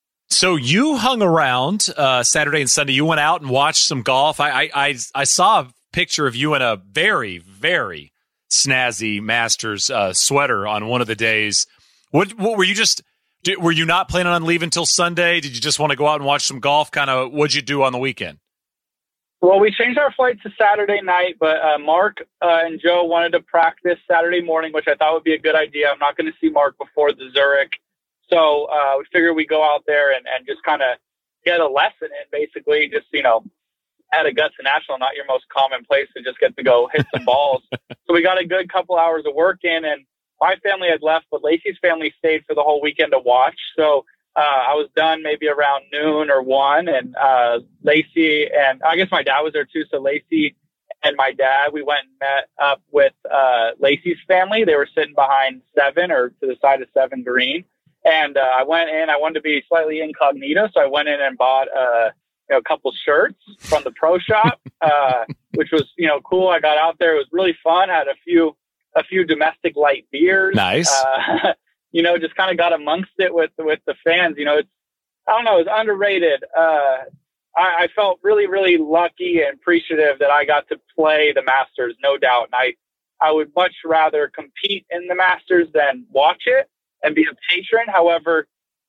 So you hung around uh, Saturday and Sunday. You went out and watched some golf. I, I I I saw a picture of you in a very, very snazzy Masters uh, sweater on one of the days. What, what were you just? Did, were you not planning on leaving until Sunday? Did you just want to go out and watch some golf? Kind of, what'd you do on the weekend? Well, we changed our flight to Saturday night, but uh, Mark uh, and Joe wanted to practice Saturday morning, which I thought would be a good idea. I'm not going to see Mark before the Zurich. So uh, we figured we'd go out there and, and just kind of get a lesson in, basically, just, you know, at Augusta National, not your most common place to just get to go hit some balls. So we got a good couple hours of work in, and my family had left, but Lacey's family stayed for the whole weekend to watch. So uh, I was done maybe around noon or one, and uh, Lacey and I guess my dad was there too. So Lacey and my dad, we went and met up with uh, Lacey's family. They were sitting behind seven or to the side of seven green. And uh, I went in, I wanted to be slightly incognito. So I went in and bought uh, you know, a couple shirts from the pro shop, uh, which was, you know, cool. I got out there. It was really fun. I had a few, a few domestic light beers. Nice. Uh, you know, just kind of got amongst it with, with the fans. You know, it's, I don't know, it's underrated. Uh, I, I felt really, really lucky and appreciative that I got to play the Masters, no doubt. And I, I would much rather compete in the Masters than watch it and be a patron. However,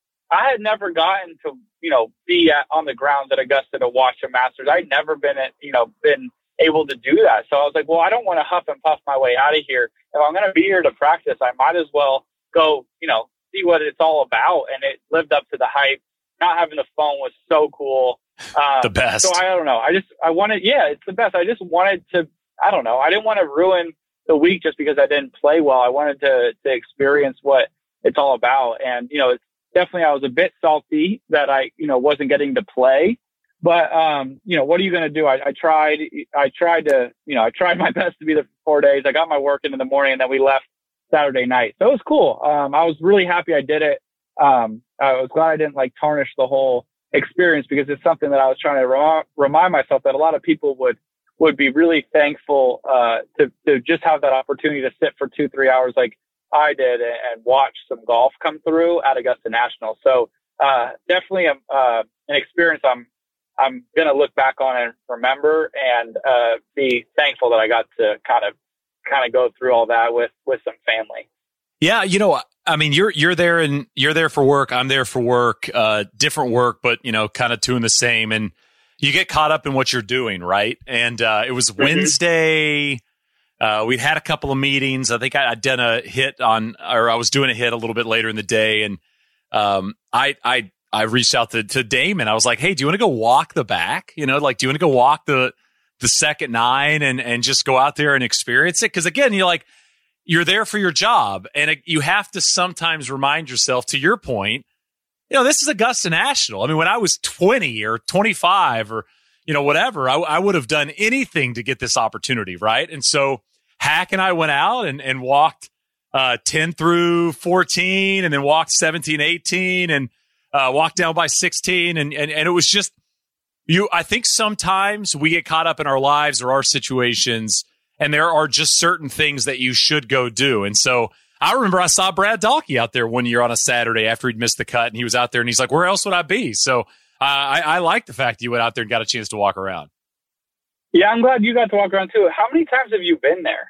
I had never gotten to, you know, be at, on the grounds at Augusta to watch a Masters. I'd never been, at, you know, been able to do that. So I was like, well, I don't want to huff and puff my way out of here. If I'm going to be here to practice, I might as well go, you know, see what it's all about. And it lived up to the hype. Not having the phone was so cool. Um, the best. So I don't know. I just, I wanted, yeah, it's the best. I just wanted to, I don't know. I didn't want to ruin the week just because I didn't play well. I wanted to, to experience what it's all about. And, you know, it's definitely, I was a bit salty that I, you know, wasn't getting to play, but, um, you know, what are you going to do? I, I tried, I tried to, you know, I tried my best to be there for four days. I got my work in in the morning, and then we left Saturday night. So it was cool. Um, I was really happy I did it. Um, I was glad I didn't like tarnish the whole experience, because it's something that I was trying to re- remind myself that a lot of people would, would be really thankful, uh, to, to just have that opportunity to sit for two, three hours like I did and watch some golf come through at Augusta National. So, uh, definitely, um, uh, an experience I'm, I'm going to look back on and remember, and, uh, be thankful that I got to kind of, kind of go through all that with, with some family. Yeah. You know, I mean, you're, you're there and you're there for work. I'm there for work, uh, different work, but, you know, kind of two and the same. And you get caught up in what you're doing. Right. And, uh, it was mm-hmm. Wednesday. Uh, we'd had a couple of meetings. I think I, I'd done a hit on, or I was doing a hit a little bit later in the day. And, um, I, I, I reached out to, to Damon. I was like, hey, do you want to go walk the back? You know, like, do you want to go walk the, the second nine and, and just go out there and experience it? Cause again, you're like, you're there for your job, and it, you have to sometimes remind yourself, to your point, you know, this is Augusta National. I mean, when I was twenty or twenty-five or, you know, whatever, I, I would have done anything to get this opportunity. Right. And so Hack and I went out and, and walked, uh, ten through fourteen, and then walked seventeen, eighteen, and, uh, walked down by sixteen. And, and, and it was just, you, I think sometimes we get caught up in our lives or our situations, and there are just certain things that you should go do. And so I remember I saw Brad Dahlke out there one year on a Saturday after he'd missed the cut, and he was out there and he's like, where else would I be? So uh, I, I like the fact that you went out there and got a chance to walk around. Yeah, I'm glad you got to walk around too. How many times have you been there?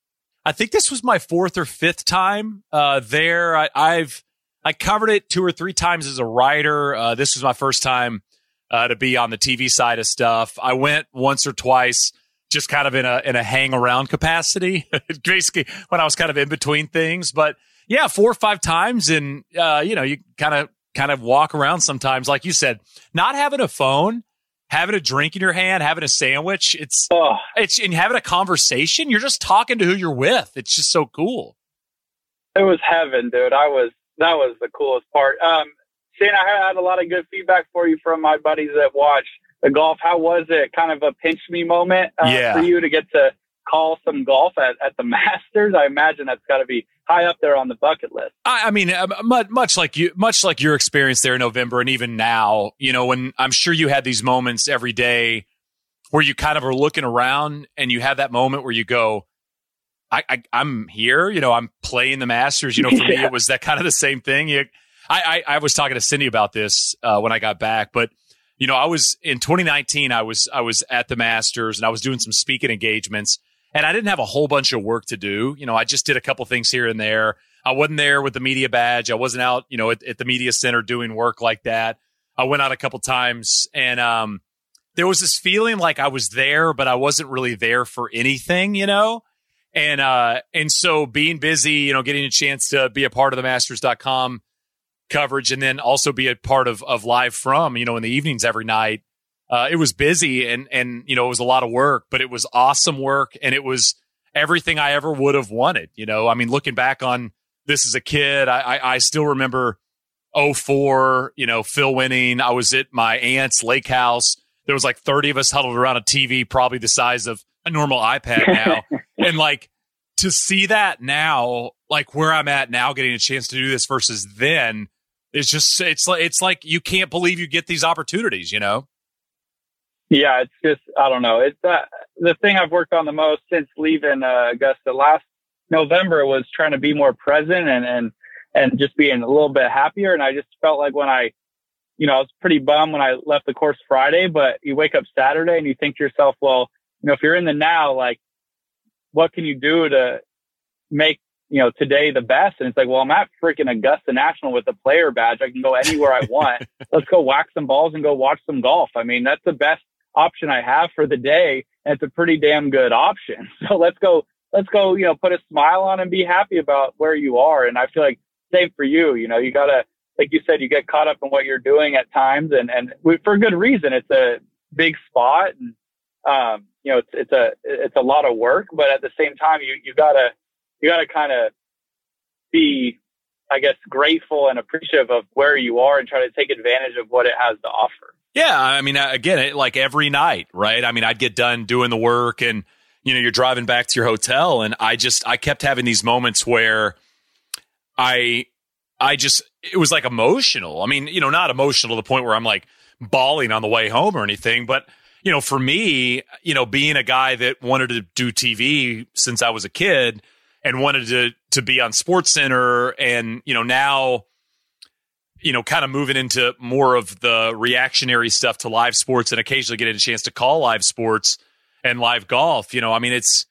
I think this was my fourth or fifth time uh, there. I, I've I covered it two or three times as a writer. Uh, this was my first time uh, to be on the T V side of stuff. I went once or twice, just kind of in a in a hang around capacity, basically when I was kind of in between things. But yeah, four or five times, and uh, you know, you kind of kind of walk around sometimes, like you said, not having a phone having a drink in your hand, having a sandwich. It's, Oh, it's, and having a conversation. You're just talking to who you're with. It's just so cool. it was heaven, dude. I was, that was the coolest part. Um, Shane, I had a lot of good feedback for you from my buddies that watched the golf. How was it? Kind of a pinch me moment uh, Yeah. for you to get to call some golf at, at the Masters? I imagine that's got to be high up there on the bucket list. I, I mean, uh, much, much like you, much like your experience there in November, and even now, you know, when I'm sure you had these moments every day where you kind of are looking around and you have that moment where you go, I, I, I'm here, you know, I'm playing the Masters. You know, for Yeah. me, it was that kind of the same thing. You, I, I, I was talking to Cindy about this uh, when I got back, but you know, I was in twenty nineteen. I was I was at the Masters and I was doing some speaking engagements, and I didn't have a whole bunch of work to do. You know, I just did a couple things here and there. I wasn't there with the media badge. I wasn't out, you know, at, at the media center doing work like that. I went out a couple times, and um, there was this feeling like I was there, but I wasn't really there for anything, you know. And uh, and so being busy, you know, getting a chance to be a part of the Masters dot com coverage, and then also be a part of of Live From, you know, in the evenings every night. Uh, it was busy, and and you know, it was a lot of work, but it was awesome work, and it was everything I ever would have wanted. You know, I mean, looking back on this as a kid, I I, I still remember oh four, you know, Phil winning. I was at my aunt's lake house. There was like thirty of us huddled around a T V, probably the size of a normal iPad now, and like to see that now, like where I'm at now, getting a chance to do this versus then. It's just, it's like, it's like you can't believe you get these opportunities, you know? Yeah, it's just, I don't know. It's uh, the thing I've worked on the most since leaving uh, Augusta last November was trying to be more present and, and, and just being a little bit happier. And I just felt like when I, you know, I was pretty bummed when I left the course Friday, but you wake up Saturday and you think to yourself, well, you know, if you're in the now, like, what can you do to make, you know, today the best? And it's like, well, I'm at freaking Augusta National with a player badge. I can go anywhere I want. Let's go whack some balls and go watch some golf. I mean, that's the best option I have for the day. And it's a pretty damn good option. So let's go, let's go, you know, put a smile on and be happy about where you are. And I feel like same for you, you know, you gotta, like you said, you get caught up in what you're doing at times, and, and we, for good reason. It's a big spot, and, um, you know, it's, it's a, it's a lot of work, but at the same time, you, you gotta, you gotta kind of be, I guess, grateful and appreciative of where you are and try to take advantage of what it has to offer. Yeah. I mean, again, it, like every night, right? I mean, I'd get done doing the work, and, you know, you're driving back to your hotel, and I just, I kept having these moments where I, I just, it was like emotional. I mean, you know, not emotional to the point where I'm like bawling on the way home or anything, but you know, for me, you know, being a guy that wanted to do T V since I was a kid and wanted to to be on SportsCenter, and you know, now, you know, kind of moving into more of the reactionary stuff to live sports, and occasionally getting a chance to call live sports and live golf. You know, I mean, it's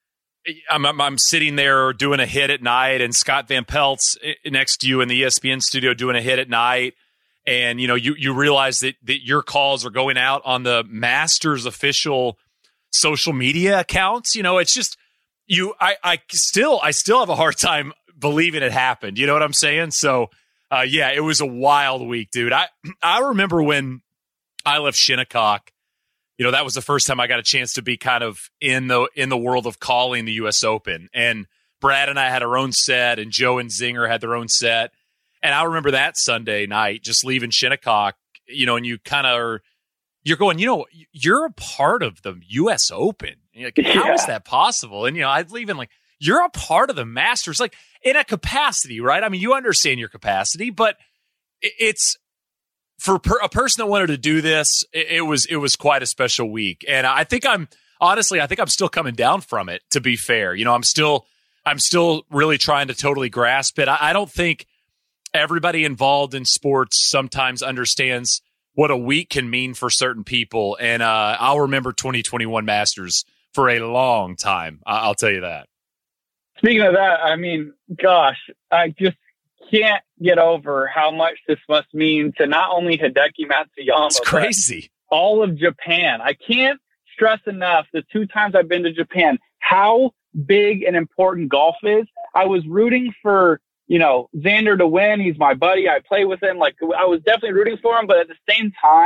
I'm I'm, I'm sitting there doing a hit at night, and Scott Van Pelt's next to you in the E S P N studio doing a hit at night. And, you know, you, you realize that, that your calls are going out on the Masters official social media accounts. You know, it's just you, I, I still, I still have a hard time believing it happened. You know what I'm saying? So, uh, yeah, it was a wild week, dude. I, I remember when I left Shinnecock, you know, that was the first time I got a chance to be kind of in the, in the world of calling the U S Open. And Brad and I had our own set, and Joe and Zinger had their own set. And I remember that Sunday night, just leaving Shinnecock, you know, and you kind of are, you're going, you know, you're a part of the U S Open. You're like, how Yeah. is that possible? And, you know, I'd leave in like, you're a part of the Masters, like in a capacity, right? I mean, you understand your capacity, but it's for per, a person that wanted to do this, it, it was, it was quite a special week. And I think I'm, honestly, I think I'm still coming down from it, to be fair. You know, I'm still, I'm still really trying to totally grasp it. I, I don't think everybody involved in sports sometimes understands what a week can mean for certain people. And uh, I'll remember twenty twenty-one Masters for a long time. I- I'll tell you that. Speaking of that, I mean, gosh, I just can't get over how much this must mean to not only Hideki Matsuyama, It's crazy. but all of Japan. I can't stress enough the two times I've been to Japan, how big and important golf is. I was rooting for, you know, Xander to win. He's my buddy. I play with him. Like, I was definitely rooting for him. But at the same time,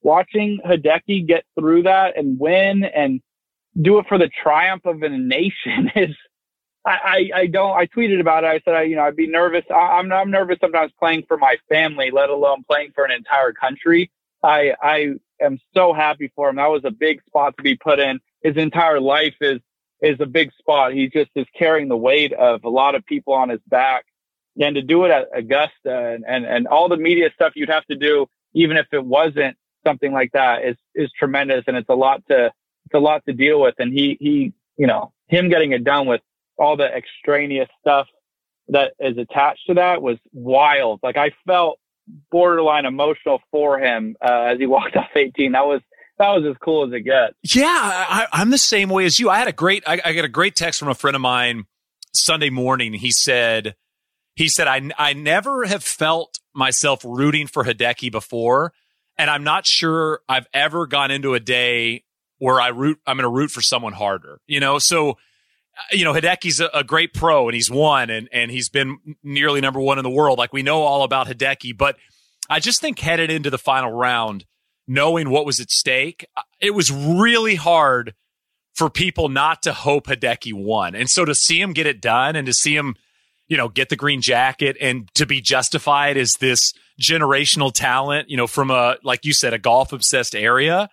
watching Hideki get through that and win and do it for the triumph of a nation is, I, I, I don't, I tweeted about it. I said, I, you know, I'd be nervous. I, I'm, I'm nervous sometimes playing for my family, let alone playing for an entire country. I, I am so happy for him. That was a big spot to be put in. His entire life is, is a big spot. He just is carrying the weight of a lot of people on his back. And to do it at Augusta and, and, and all the media stuff you'd have to do, even if it wasn't something like that, is, is tremendous. And it's a lot to, it's a lot to deal with. And he, he, you know, him getting it done with all the extraneous stuff that is attached to that was wild. Like, I felt borderline emotional for him, uh, as he walked off eighteen. That was, that was as cool as it gets. Yeah. I, I'm the same way as you. I had a great, I, I got a great text from a friend of mine Sunday morning. He said, he said, I, I never have felt myself rooting for Hideki before. And I'm not sure I've ever gone into a day where I root, I'm going to root for someone harder, you know? So, you know, Hideki's a, a great pro and he's won and, and he's been nearly number one in the world. Like, we know all about Hideki, but I just think headed into the final round, knowing what was at stake, it was really hard for people not to hope Hideki won. And so to see him get it done and to see him, you know, get the green jacket and to be justified as this generational talent, you know, from a, like you said, a golf obsessed area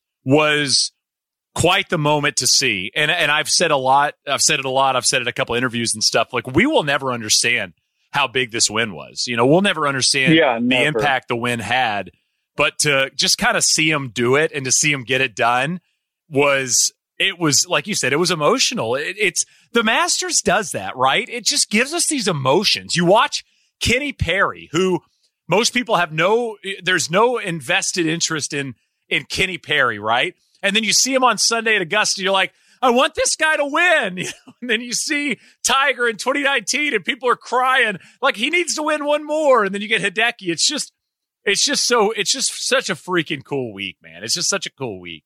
was quite the moment to see. And and I've said a lot, I've said it a lot. I've said it a couple interviews and stuff. Like, we will never understand how big this win was. You know, we'll never understand yeah, the never. impact the win had, but to just kind of see him do it and to see him get it done was, it was, like you said, it was emotional. It, it's the Masters does that, right? It just gives us these emotions. You watch Kenny Perry, who most people have no, there's no invested interest in, in Kenny Perry, right? And then you see him on Sunday at Augusta, you're like, I want this guy to win. You know? And then you see Tiger in twenty nineteen and people are crying like he needs to win one more. And then you get Hideki. It's just, it's just so, it's just such a freaking cool week, man. It's just such a cool week.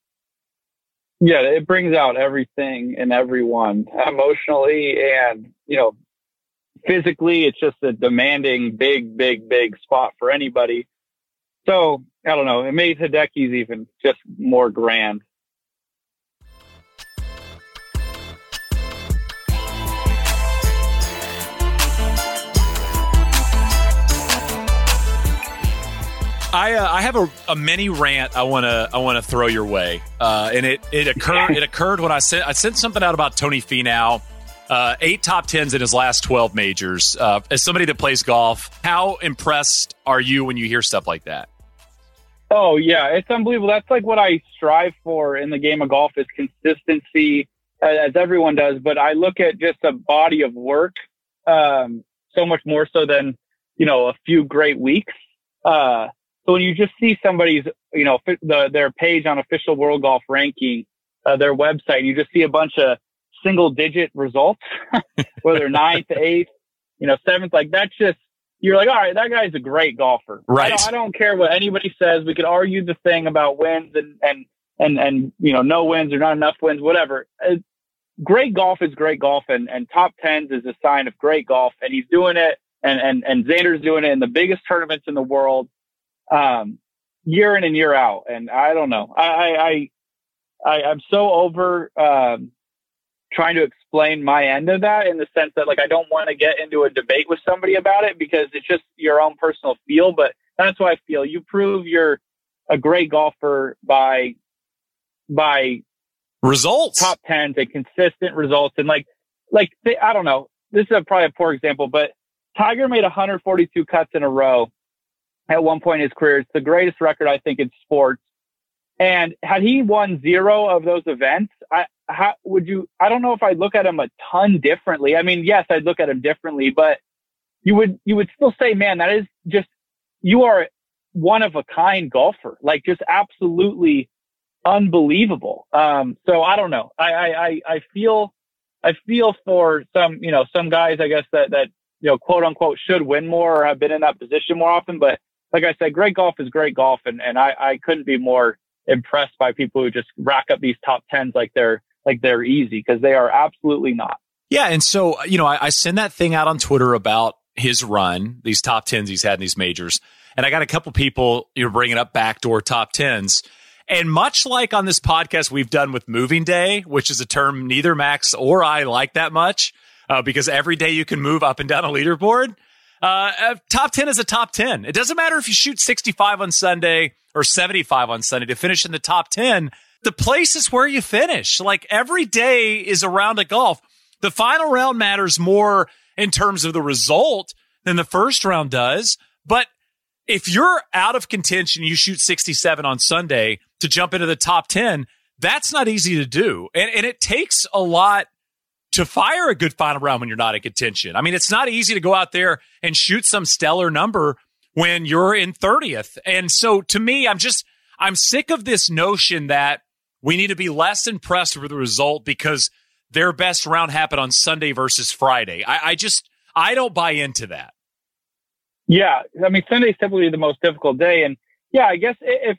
Yeah, it brings out everything in everyone emotionally and, you know, physically. It's just a demanding, big, big, big spot for anybody. So, I don't know. It made Hideki's even just more grand. I uh, I have a, a mini rant I want to I want to throw your way, uh, and it it occurred it occurred when I sent I sent something out about Tony Finau, uh, eight top tens in his last twelve majors. Uh, as somebody that plays golf, how impressed are you when you hear stuff like that? Oh yeah, it's unbelievable. That's like what I strive for in the game of golf is consistency, as everyone does. But I look at just a body of work, um, so much more so than, you know, a few great weeks. Uh, so when you just see somebody's, you know, the, their page on Official World Golf Ranking, uh, their website, you just see a bunch of single digit results, whether ninth, eighth, you know, seventh, like that's just, you're like, all right, that guy's a great golfer. Right. I don't, I don't care what anybody says. We could argue the thing about wins and, and, and, and, you know, no wins or not enough wins, whatever. Uh, great golf is great golf, and, and top tens is a sign of great golf. And he's doing it, and, and, and Xander's doing it in the biggest tournaments in the world, um, year in and year out. And I don't know. I, I, I, I'm so over, um, trying to explain my end of that in the sense that, like, I don't want to get into a debate with somebody about it because it's just your own personal feel. But that's what I feel. You prove you're a great golfer by, by results, top tens and consistent results. And like, like, they, I don't know, this is a, probably a poor example, but Tiger made one hundred forty-two cuts in a row at one point in his career. It's the greatest record, I think, in sports. And had he won zero of those events, I, how would you, I don't know if I'd look at him a ton differently. I mean, yes, I'd look at him differently, but you would, you would still say, man, that is just, you are one of a kind golfer, like just absolutely unbelievable. Um, so I don't know. I, I, I, I feel, I feel for some, you know, some guys, I guess that, that, you know, quote unquote should win more or have been in that position more often. But like I said, great golf is great golf. And, and I, I couldn't be more impressed by people who just rack up these top tens like they're like they're easy, because they are absolutely not. Yeah, and so, you know, I, I send that thing out on Twitter about his run, these top tens he's had in these majors, and I got a couple people you're bringing up backdoor top tens. And much like on this podcast we've done with Moving Day, which is a term neither Max or I like that much, uh, because every day you can move up and down a leaderboard. Uh, a top ten is a top ten. It doesn't matter if you shoot sixty-five on Sunday or seventy-five on Sunday to finish in the top ten. The place is where you finish. Like, every day is a round of golf. The final round matters more in terms of the result than the first round does. But if you're out of contention, you shoot sixty-seven on Sunday to jump into the top ten, that's not easy to do. And, and it takes a lot to fire a good final round when you're not in contention. I mean, it's not easy to go out there and shoot some stellar number when you're in thirtieth. And so to me, I'm just, I'm sick of this notion that we need to be less impressed with the result because their best round happened on Sunday versus Friday. I, I just, I don't buy into that. Yeah. I mean, Sunday's typically the most difficult day. And yeah, I guess if,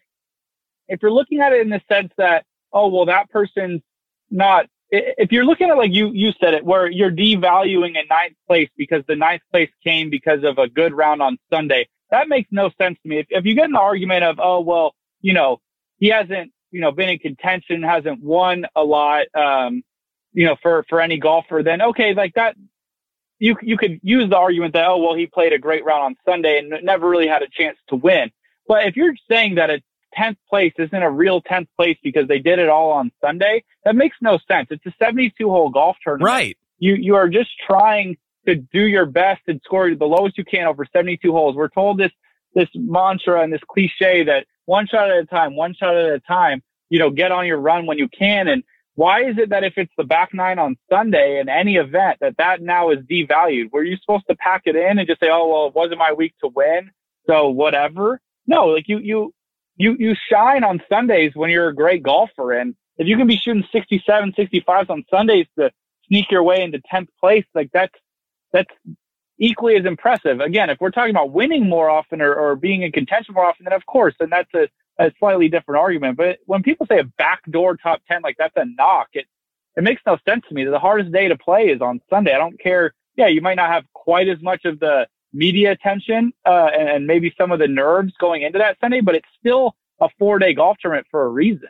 if you're looking at it in the sense that, oh, well, that person's not, if you're looking at, like you, you said it, where you're devaluing a ninth place because the ninth place came because of a good round on Sunday, that makes no sense to me. If, if you get an argument of, oh, well, you know, he hasn't, you know, been in contention, hasn't won a lot, um, you know, for, for any golfer, then okay, like that, you, you could use the argument that, oh, well, he played a great round on Sunday and never really had a chance to win. But if you're saying that a tenth place isn't a real tenth place because they did it all on Sunday, that makes no sense. It's a seventy-two hole golf tournament. Right. You, you are just trying to do your best and score the lowest you can over seventy-two holes. We're told this, this mantra and this cliche that one shot at a time, one shot at a time, you know, get on your run when you can. And why is it that if it's the back nine on Sunday in any event that that now is devalued? Were you supposed to pack it in and just say, oh, well, it wasn't my week to win, so whatever? No, like you, you, you, you shine on Sundays when you're a great golfer. And if you can be shooting sixty-seven, sixty-fives on Sundays to sneak your way into tenth place, like that's, that's equally as impressive. Again, if we're talking about winning more often or, or being in contention more often, then of course, then that's a, a slightly different argument. But when people say a backdoor top ten, like that's a knock, it, it makes no sense to me. The hardest day to play is on Sunday. I don't care. Yeah, you might not have quite as much of the media attention uh, and, and maybe some of the nerves going into that Sunday, but it's still a four-day golf tournament for a reason.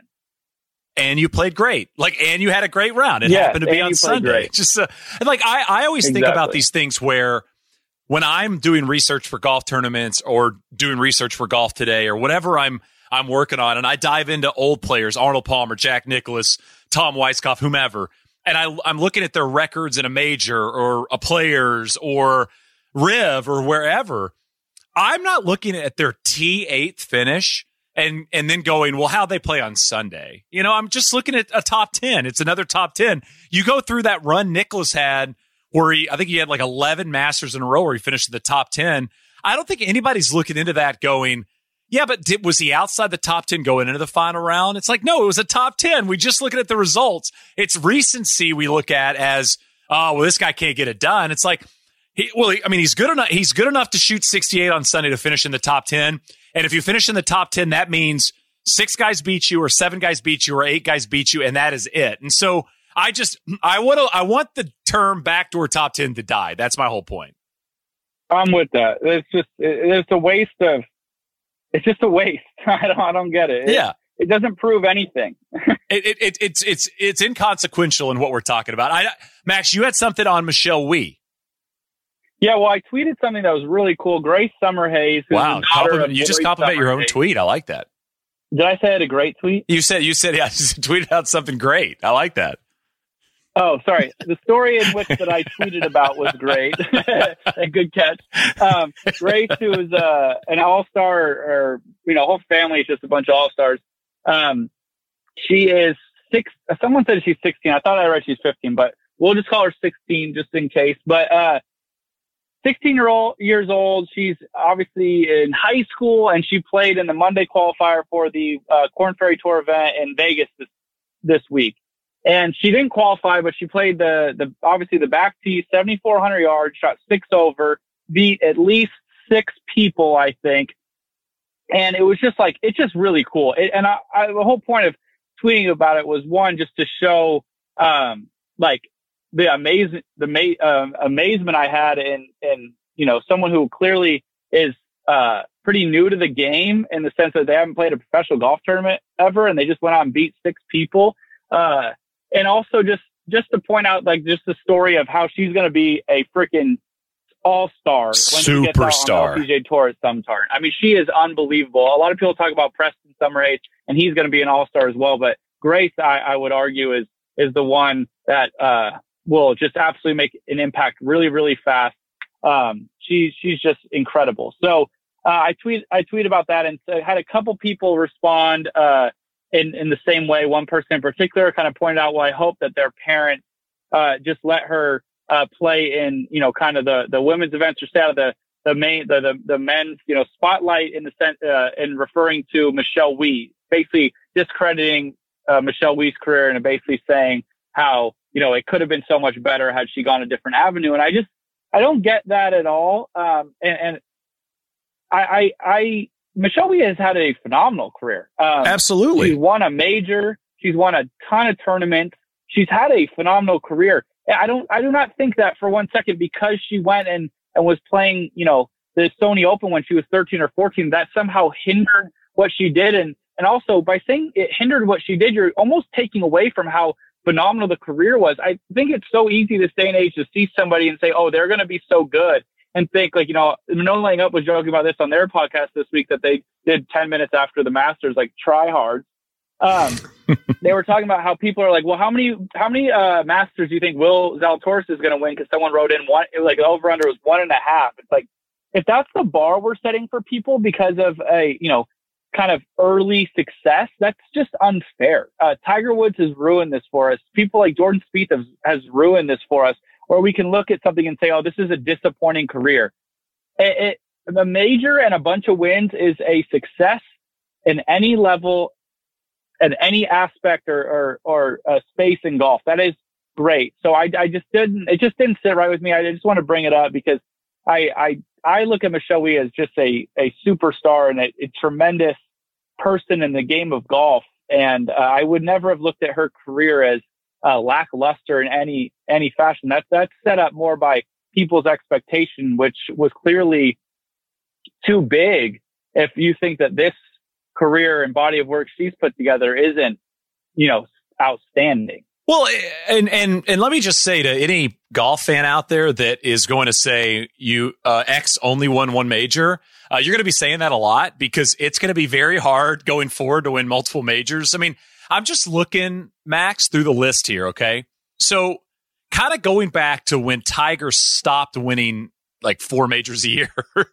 And you played great. Like, and you had a great round. It yes, happened to be on Sunday. Great. Just uh, and like I, I always exactly. think about these things where when I'm doing research for golf tournaments or doing research for Golf Today or whatever I'm I'm working on, and I dive into old players, Arnold Palmer, Jack Nicklaus, Tom Weiskopf, whomever, and I, I'm looking at their records in a major or a Players or Riv or wherever. I'm not looking at their T eighth finish and and then going, well, how'd they play on Sunday? You know, I'm just looking at a top ten. It's another top ten. You go through that run Nicklaus had where he, I think he had like eleven Masters in a row where he finished in the top ten. I don't think anybody's looking into that going, yeah, but did, was he outside the top ten going into the final round? It's like, no, it was a top ten. We just looking at the results. It's recency we look at as, oh, well, this guy can't get it done. It's like, he, well, I mean, he's good enough. He's good enough to shoot sixty-eight on Sunday to finish in the top ten. And if you finish in the top ten, that means six guys beat you or seven guys beat you or eight guys beat you. And that is it. And so I just, I want to, I want the term backdoor top ten to die. That's my whole point. I'm with that. It's just, it's a waste of, it's just a waste. I don't, I don't get it. it yeah. It doesn't prove anything. it, it, it, it's, it's, it's inconsequential in what we're talking about. I, Max, you had something on Michelle Wie. Yeah, well, I tweeted something that was really cool. Grace Summerhays. Wow, you just compliment your own tweet. I like that. Did I say I had a great tweet? You said, you said, yeah, just tweeted out something great. I like that. Oh, sorry. The story in which that I tweeted about was great. A good catch. Um, Grace, who is uh, an all-star, or, you know, whole family is just a bunch of all-stars. Um, she is six. Someone said she's sixteen. I thought I read she's fifteen, but we'll just call her sixteen just in case. But, uh, sixteen year old years old. She's obviously in high school, and she played in the Monday qualifier for the uh, Korn Ferry Tour event in Vegas this, this week. And she didn't qualify, but she played the, the, obviously the back tee, seventy-four hundred yards, shot six over, beat at least six people, I think. And it was just like, it's just really cool. It, and I, I, the whole point of tweeting about it was, one, just to show, um, like, the amazing, the ma- uh, amazement I had in, in, you know, someone who clearly is, uh, pretty new to the game in the sense that they haven't played a professional golf tournament ever, and they just went out and beat six people. Uh, and also just, just to point out, like, just the story of how she's going to be a freaking all-star when she gets out on the L P G A Tour at some turn. I mean, she is unbelievable. A lot of people talk about Preston Summerage, and he's going to be an all-star as well. But Grace, I, I would argue, is is the one that uh, will just absolutely make an impact really, really fast. Um, she, she's just incredible. So uh, I tweet I tweet about that, and so I had a couple people respond uh, in, in the same way. One person in particular kind of pointed out, well, I hope that their parents uh, just let her uh, play in, you know, kind of the, the women's events or stay out of the, the main, the, the, the men's, you know, spotlight in the sense, uh, in referring to Michelle Wie, basically discrediting uh, Michelle Wie's career and basically saying how, you know, it could have been so much better had she gone a different avenue. And I just, I don't get that at all. Um, and, and I, I, I, Michelle Wie has had a phenomenal career. Um, Absolutely. She's won a major. She's won a ton of tournaments. She's had a phenomenal career. I don't, I do not think that for one second because she went and, and was playing, you know, the Sony Open when she was thirteen or fourteen, that somehow hindered what she did. And, and also by saying it hindered what she did, you're almost taking away from how phenomenal the career was. I think it's so easy this day and age to see somebody and say, oh, they're going to be so good, and think like, you know, No Laying Up was joking about this on their podcast this week that they did ten minutes after the Masters, like try hard. Um, they were talking about how people are like, well, how many, how many, uh, Masters do you think Will Zalatoris is going to win? Cause someone wrote in one, it was like over under was one and a half. It's like, if that's the bar we're setting for people because of a, you know, kind of early success, that's just unfair. Uh, Tiger Woods has ruined this for us. People like Jordan Spieth has, has ruined this for us, where we can look at something and say, oh, this is a disappointing career. It, it, the major and a bunch of wins is a success in any level and any aspect or, or, or uh, space in golf. That is great. So I, I just didn't, it just didn't sit right with me. I just want to bring it up because I, I, I look at Michelle Wie as just a, a superstar and a, a tremendous person in the game of golf. And uh, I would never have looked at her career as uh, lackluster in any, any fashion. That's, that's set up more by people's expectation, which was clearly too big. If you think that this career and body of work she's put together isn't, you know, outstanding. Well, and and and let me just say to any golf fan out there that is going to say you uh, X only won one major, uh, you're going to be saying that a lot because it's going to be very hard going forward to win multiple majors. I mean, I'm just looking, Max, through the list here. Okay, so kind of going back to when Tiger stopped winning like four majors a year.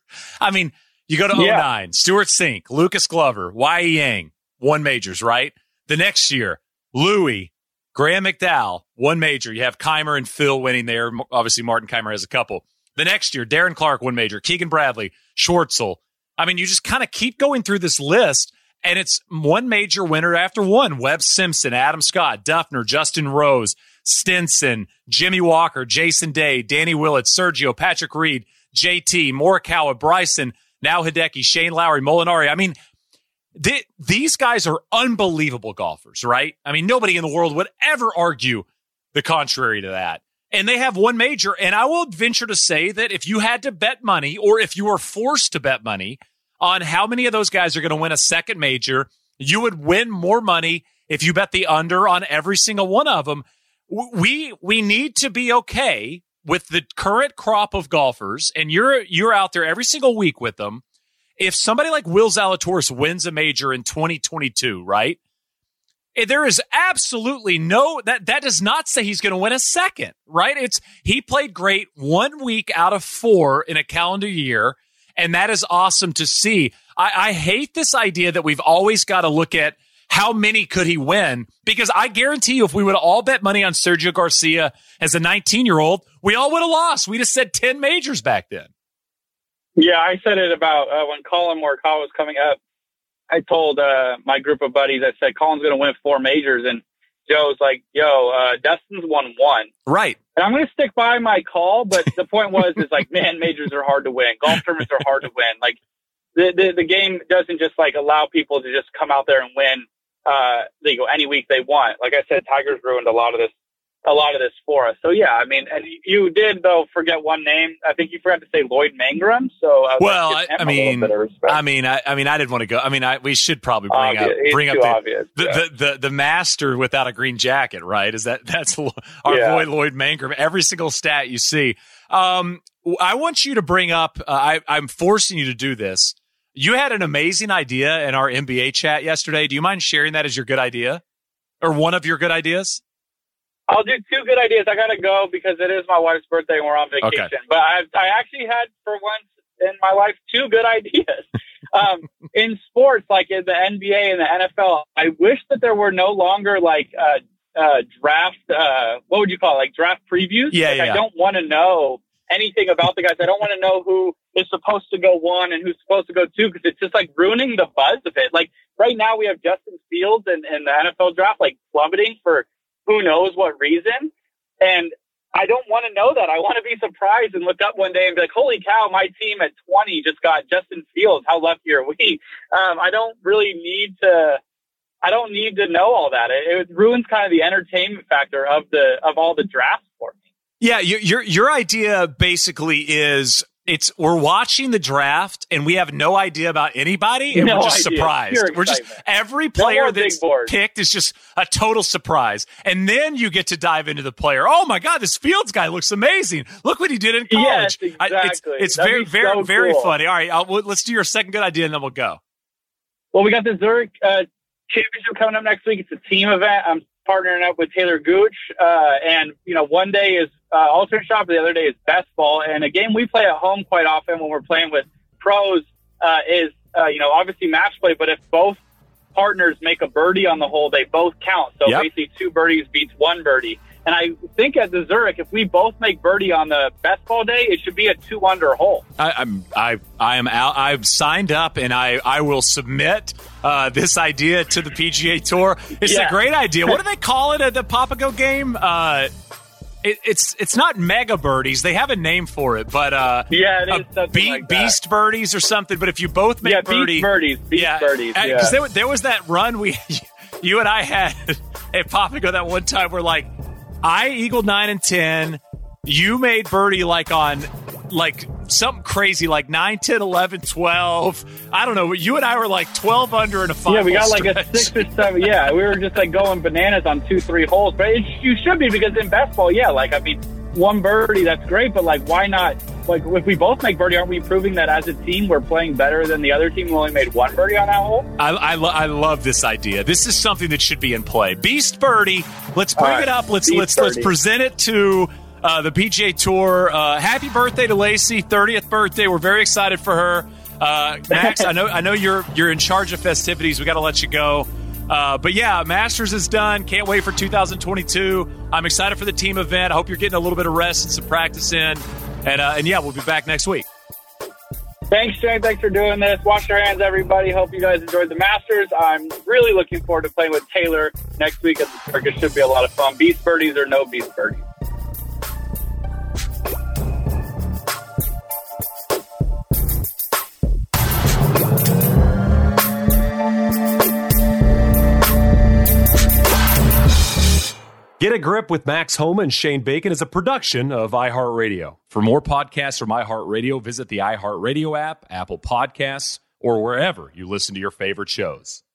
I mean, you go to yeah. oh nine, Stuart Sink, Lucas Glover, Y E Yang, won majors, right? The next year, Louis, Graham McDowell, one major. You have Keimer and Phil winning there. Obviously, Martin Keimer has a couple. The next year, Darren Clark, one major. Keegan Bradley, Schwartzel. I mean, you just kind of keep going through this list, and it's one major winner after one. Webb Simpson, Adam Scott, Duffner, Justin Rose, Stinson, Jimmy Walker, Jason Day, Danny Willett, Sergio, Patrick Reed, J T, Morikawa, Bryson, now Hideki, Shane Lowry, Molinari. I mean, th- these guys are unbelievable golfers, right? I mean, nobody in the world would ever argue the contrary to that. And they have one major. And I will venture to say that if you had to bet money, or if you were forced to bet money on how many of those guys are going to win a second major, you would win more money if you bet the under on every single one of them. We, we need to be okay with the current crop of golfers, and you're you're out there every single week with them. If somebody like Will Zalatoris wins a major in twenty twenty-two, right? There is absolutely no that that does not say he's going to win a second, right? It's he played great one week out of four in a calendar year, and that is awesome to see. I, I hate this idea that we've always got to look at how many could he win? Because I guarantee you, if we would have all bet money on Sergio Garcia as a nineteen-year-old, we all would have lost. We'd have said ten majors back then. Yeah, I said it about uh, when Colin Morikawa was coming up. I told uh, my group of buddies, I said, Colin's going to win four majors. And Joe's like, yo, uh, Dustin's won one. Right. And I'm going to stick by my call. But the point was, is like, man, majors are hard to win. Golf tournaments are hard to win. Like the, the, the game doesn't just like allow people to just come out there and win. Uh, they go any week they want. Like I said, Tiger's ruined a lot of this a lot of this for us. So yeah, I mean, and you did though forget one name. I think you forgot to say Lloyd Mangrum. So I well, I, I mean, I mean, I, I mean, I didn't want to go. I mean, I, we should probably bring obvious. up It's bring up too the, obvious, the, yeah. the, the the master without a green jacket, right? Is that that's our Yeah. boy Lloyd Mangrum? Every single stat you see. Um, I want you to bring up. Uh, I, I'm forcing you to do this. You had an amazing idea in our N B A chat yesterday. Do you mind sharing that as your good idea, or one of your good ideas? I'll do two good ideas. I gotta go because it is my wife's birthday and we're on vacation. Okay. But I, I actually had for once in my life two good ideas. um, in sports, like in the N B A and the N F L, I wish that there were no longer like uh, uh, draft. Uh, what would you call it? Like draft previews? Yeah, like, yeah. I don't want to know anything about the guys. I don't want to know who is supposed to go one and who's supposed to go two because it's just like ruining the buzz of it. Like right now we have Justin Fields and, and the N F L draft like plummeting for who knows what reason. And I don't want to know that. I want to be surprised and look up one day and be like, holy cow, my team at twenty just got Justin Fields. How lucky are we? Um, I don't really need to, I don't need to know all that. It, it ruins kind of the entertainment factor of the, of all the drafts for me. Yeah. Your, your, your idea basically is it's, we're watching the draft and we have no idea about anybody and No we're just idea. surprised. Pure We're just, excitement. every No player more that's big board. picked is just a total surprise. And then you get to dive into the player. Oh my God, this Fields guy looks amazing. Look what he did in college. Yes, I- it's exactly. it's That'd very, be very, so very cool. funny. All right. I'll, we'll- let's do your second good idea and then we'll go. Well, we got the Zurich uh, Championship coming up next week. It's a team event. I'm partnering up with Taylor Gooch. Uh, and, you know, one day is uh, alternate shot, the other day is best ball. And a game we play at home quite often when we're playing with pros uh, is, uh, you know, obviously match play. But if both partners make a birdie on the hole, they both count. So Yep. basically two birdies beats one birdie. And I think at the Zurich, if we both make birdie on the best ball day, it should be a two under hole. I, I'm I I am out. I've signed up, and I I will submit uh, this idea to the P G A Tour. It's Yeah. a great idea. What do they call it at the Papago game? Uh, it, it's it's not mega birdies. They have a name for it, but uh, Yeah, it is uh, something be- like that. beast birdies or something. But if you both make Yeah, birdie, beast birdies, beast yeah, birdies. because Yeah. there, there was that run we you and I had at Papago that one time. We're like, I eagled nine and ten. You made birdie like on like something crazy like nine, ten, eleven, twelve. I don't know. You and I were like twelve under in a five. Yeah, we got like stretch. a six or seven. Yeah, we were just like going bananas on two, three holes. But it, you should be because in best ball, yeah, like I mean, one birdie, that's great. But like, why not? Like, if we both make birdie, aren't we proving that as a team we're playing better than the other team who only made one birdie on that hole? I, I, lo- I love this idea. This is something that should be in play. Beast birdie. Let's bring All it right. up. Let's Beast let's let's birdie. present it to uh, the P G A Tour. Uh, happy birthday to Lacey, thirtieth birthday. We're very excited for her. Uh, Max, I know I know you're you're in charge of festivities. We got to let you go. Uh, but yeah, Masters is done. Can't wait for two thousand twenty-two. I'm excited for the team event. I hope you're getting a little bit of rest and some practice in. And uh, and yeah, we'll be back next week. Thanks, Shane. Thanks for doing this. Wash your hands, everybody. Hope you guys enjoyed the Masters. I'm really looking forward to playing with Taylor next week at the Circus. Should be a lot of fun. Beast birdies or no beast birdies. Get a Grip with Max Homa and Shane Bacon is a production of iHeartRadio. For more podcasts from iHeartRadio, visit the iHeartRadio app, Apple Podcasts, or wherever you listen to your favorite shows.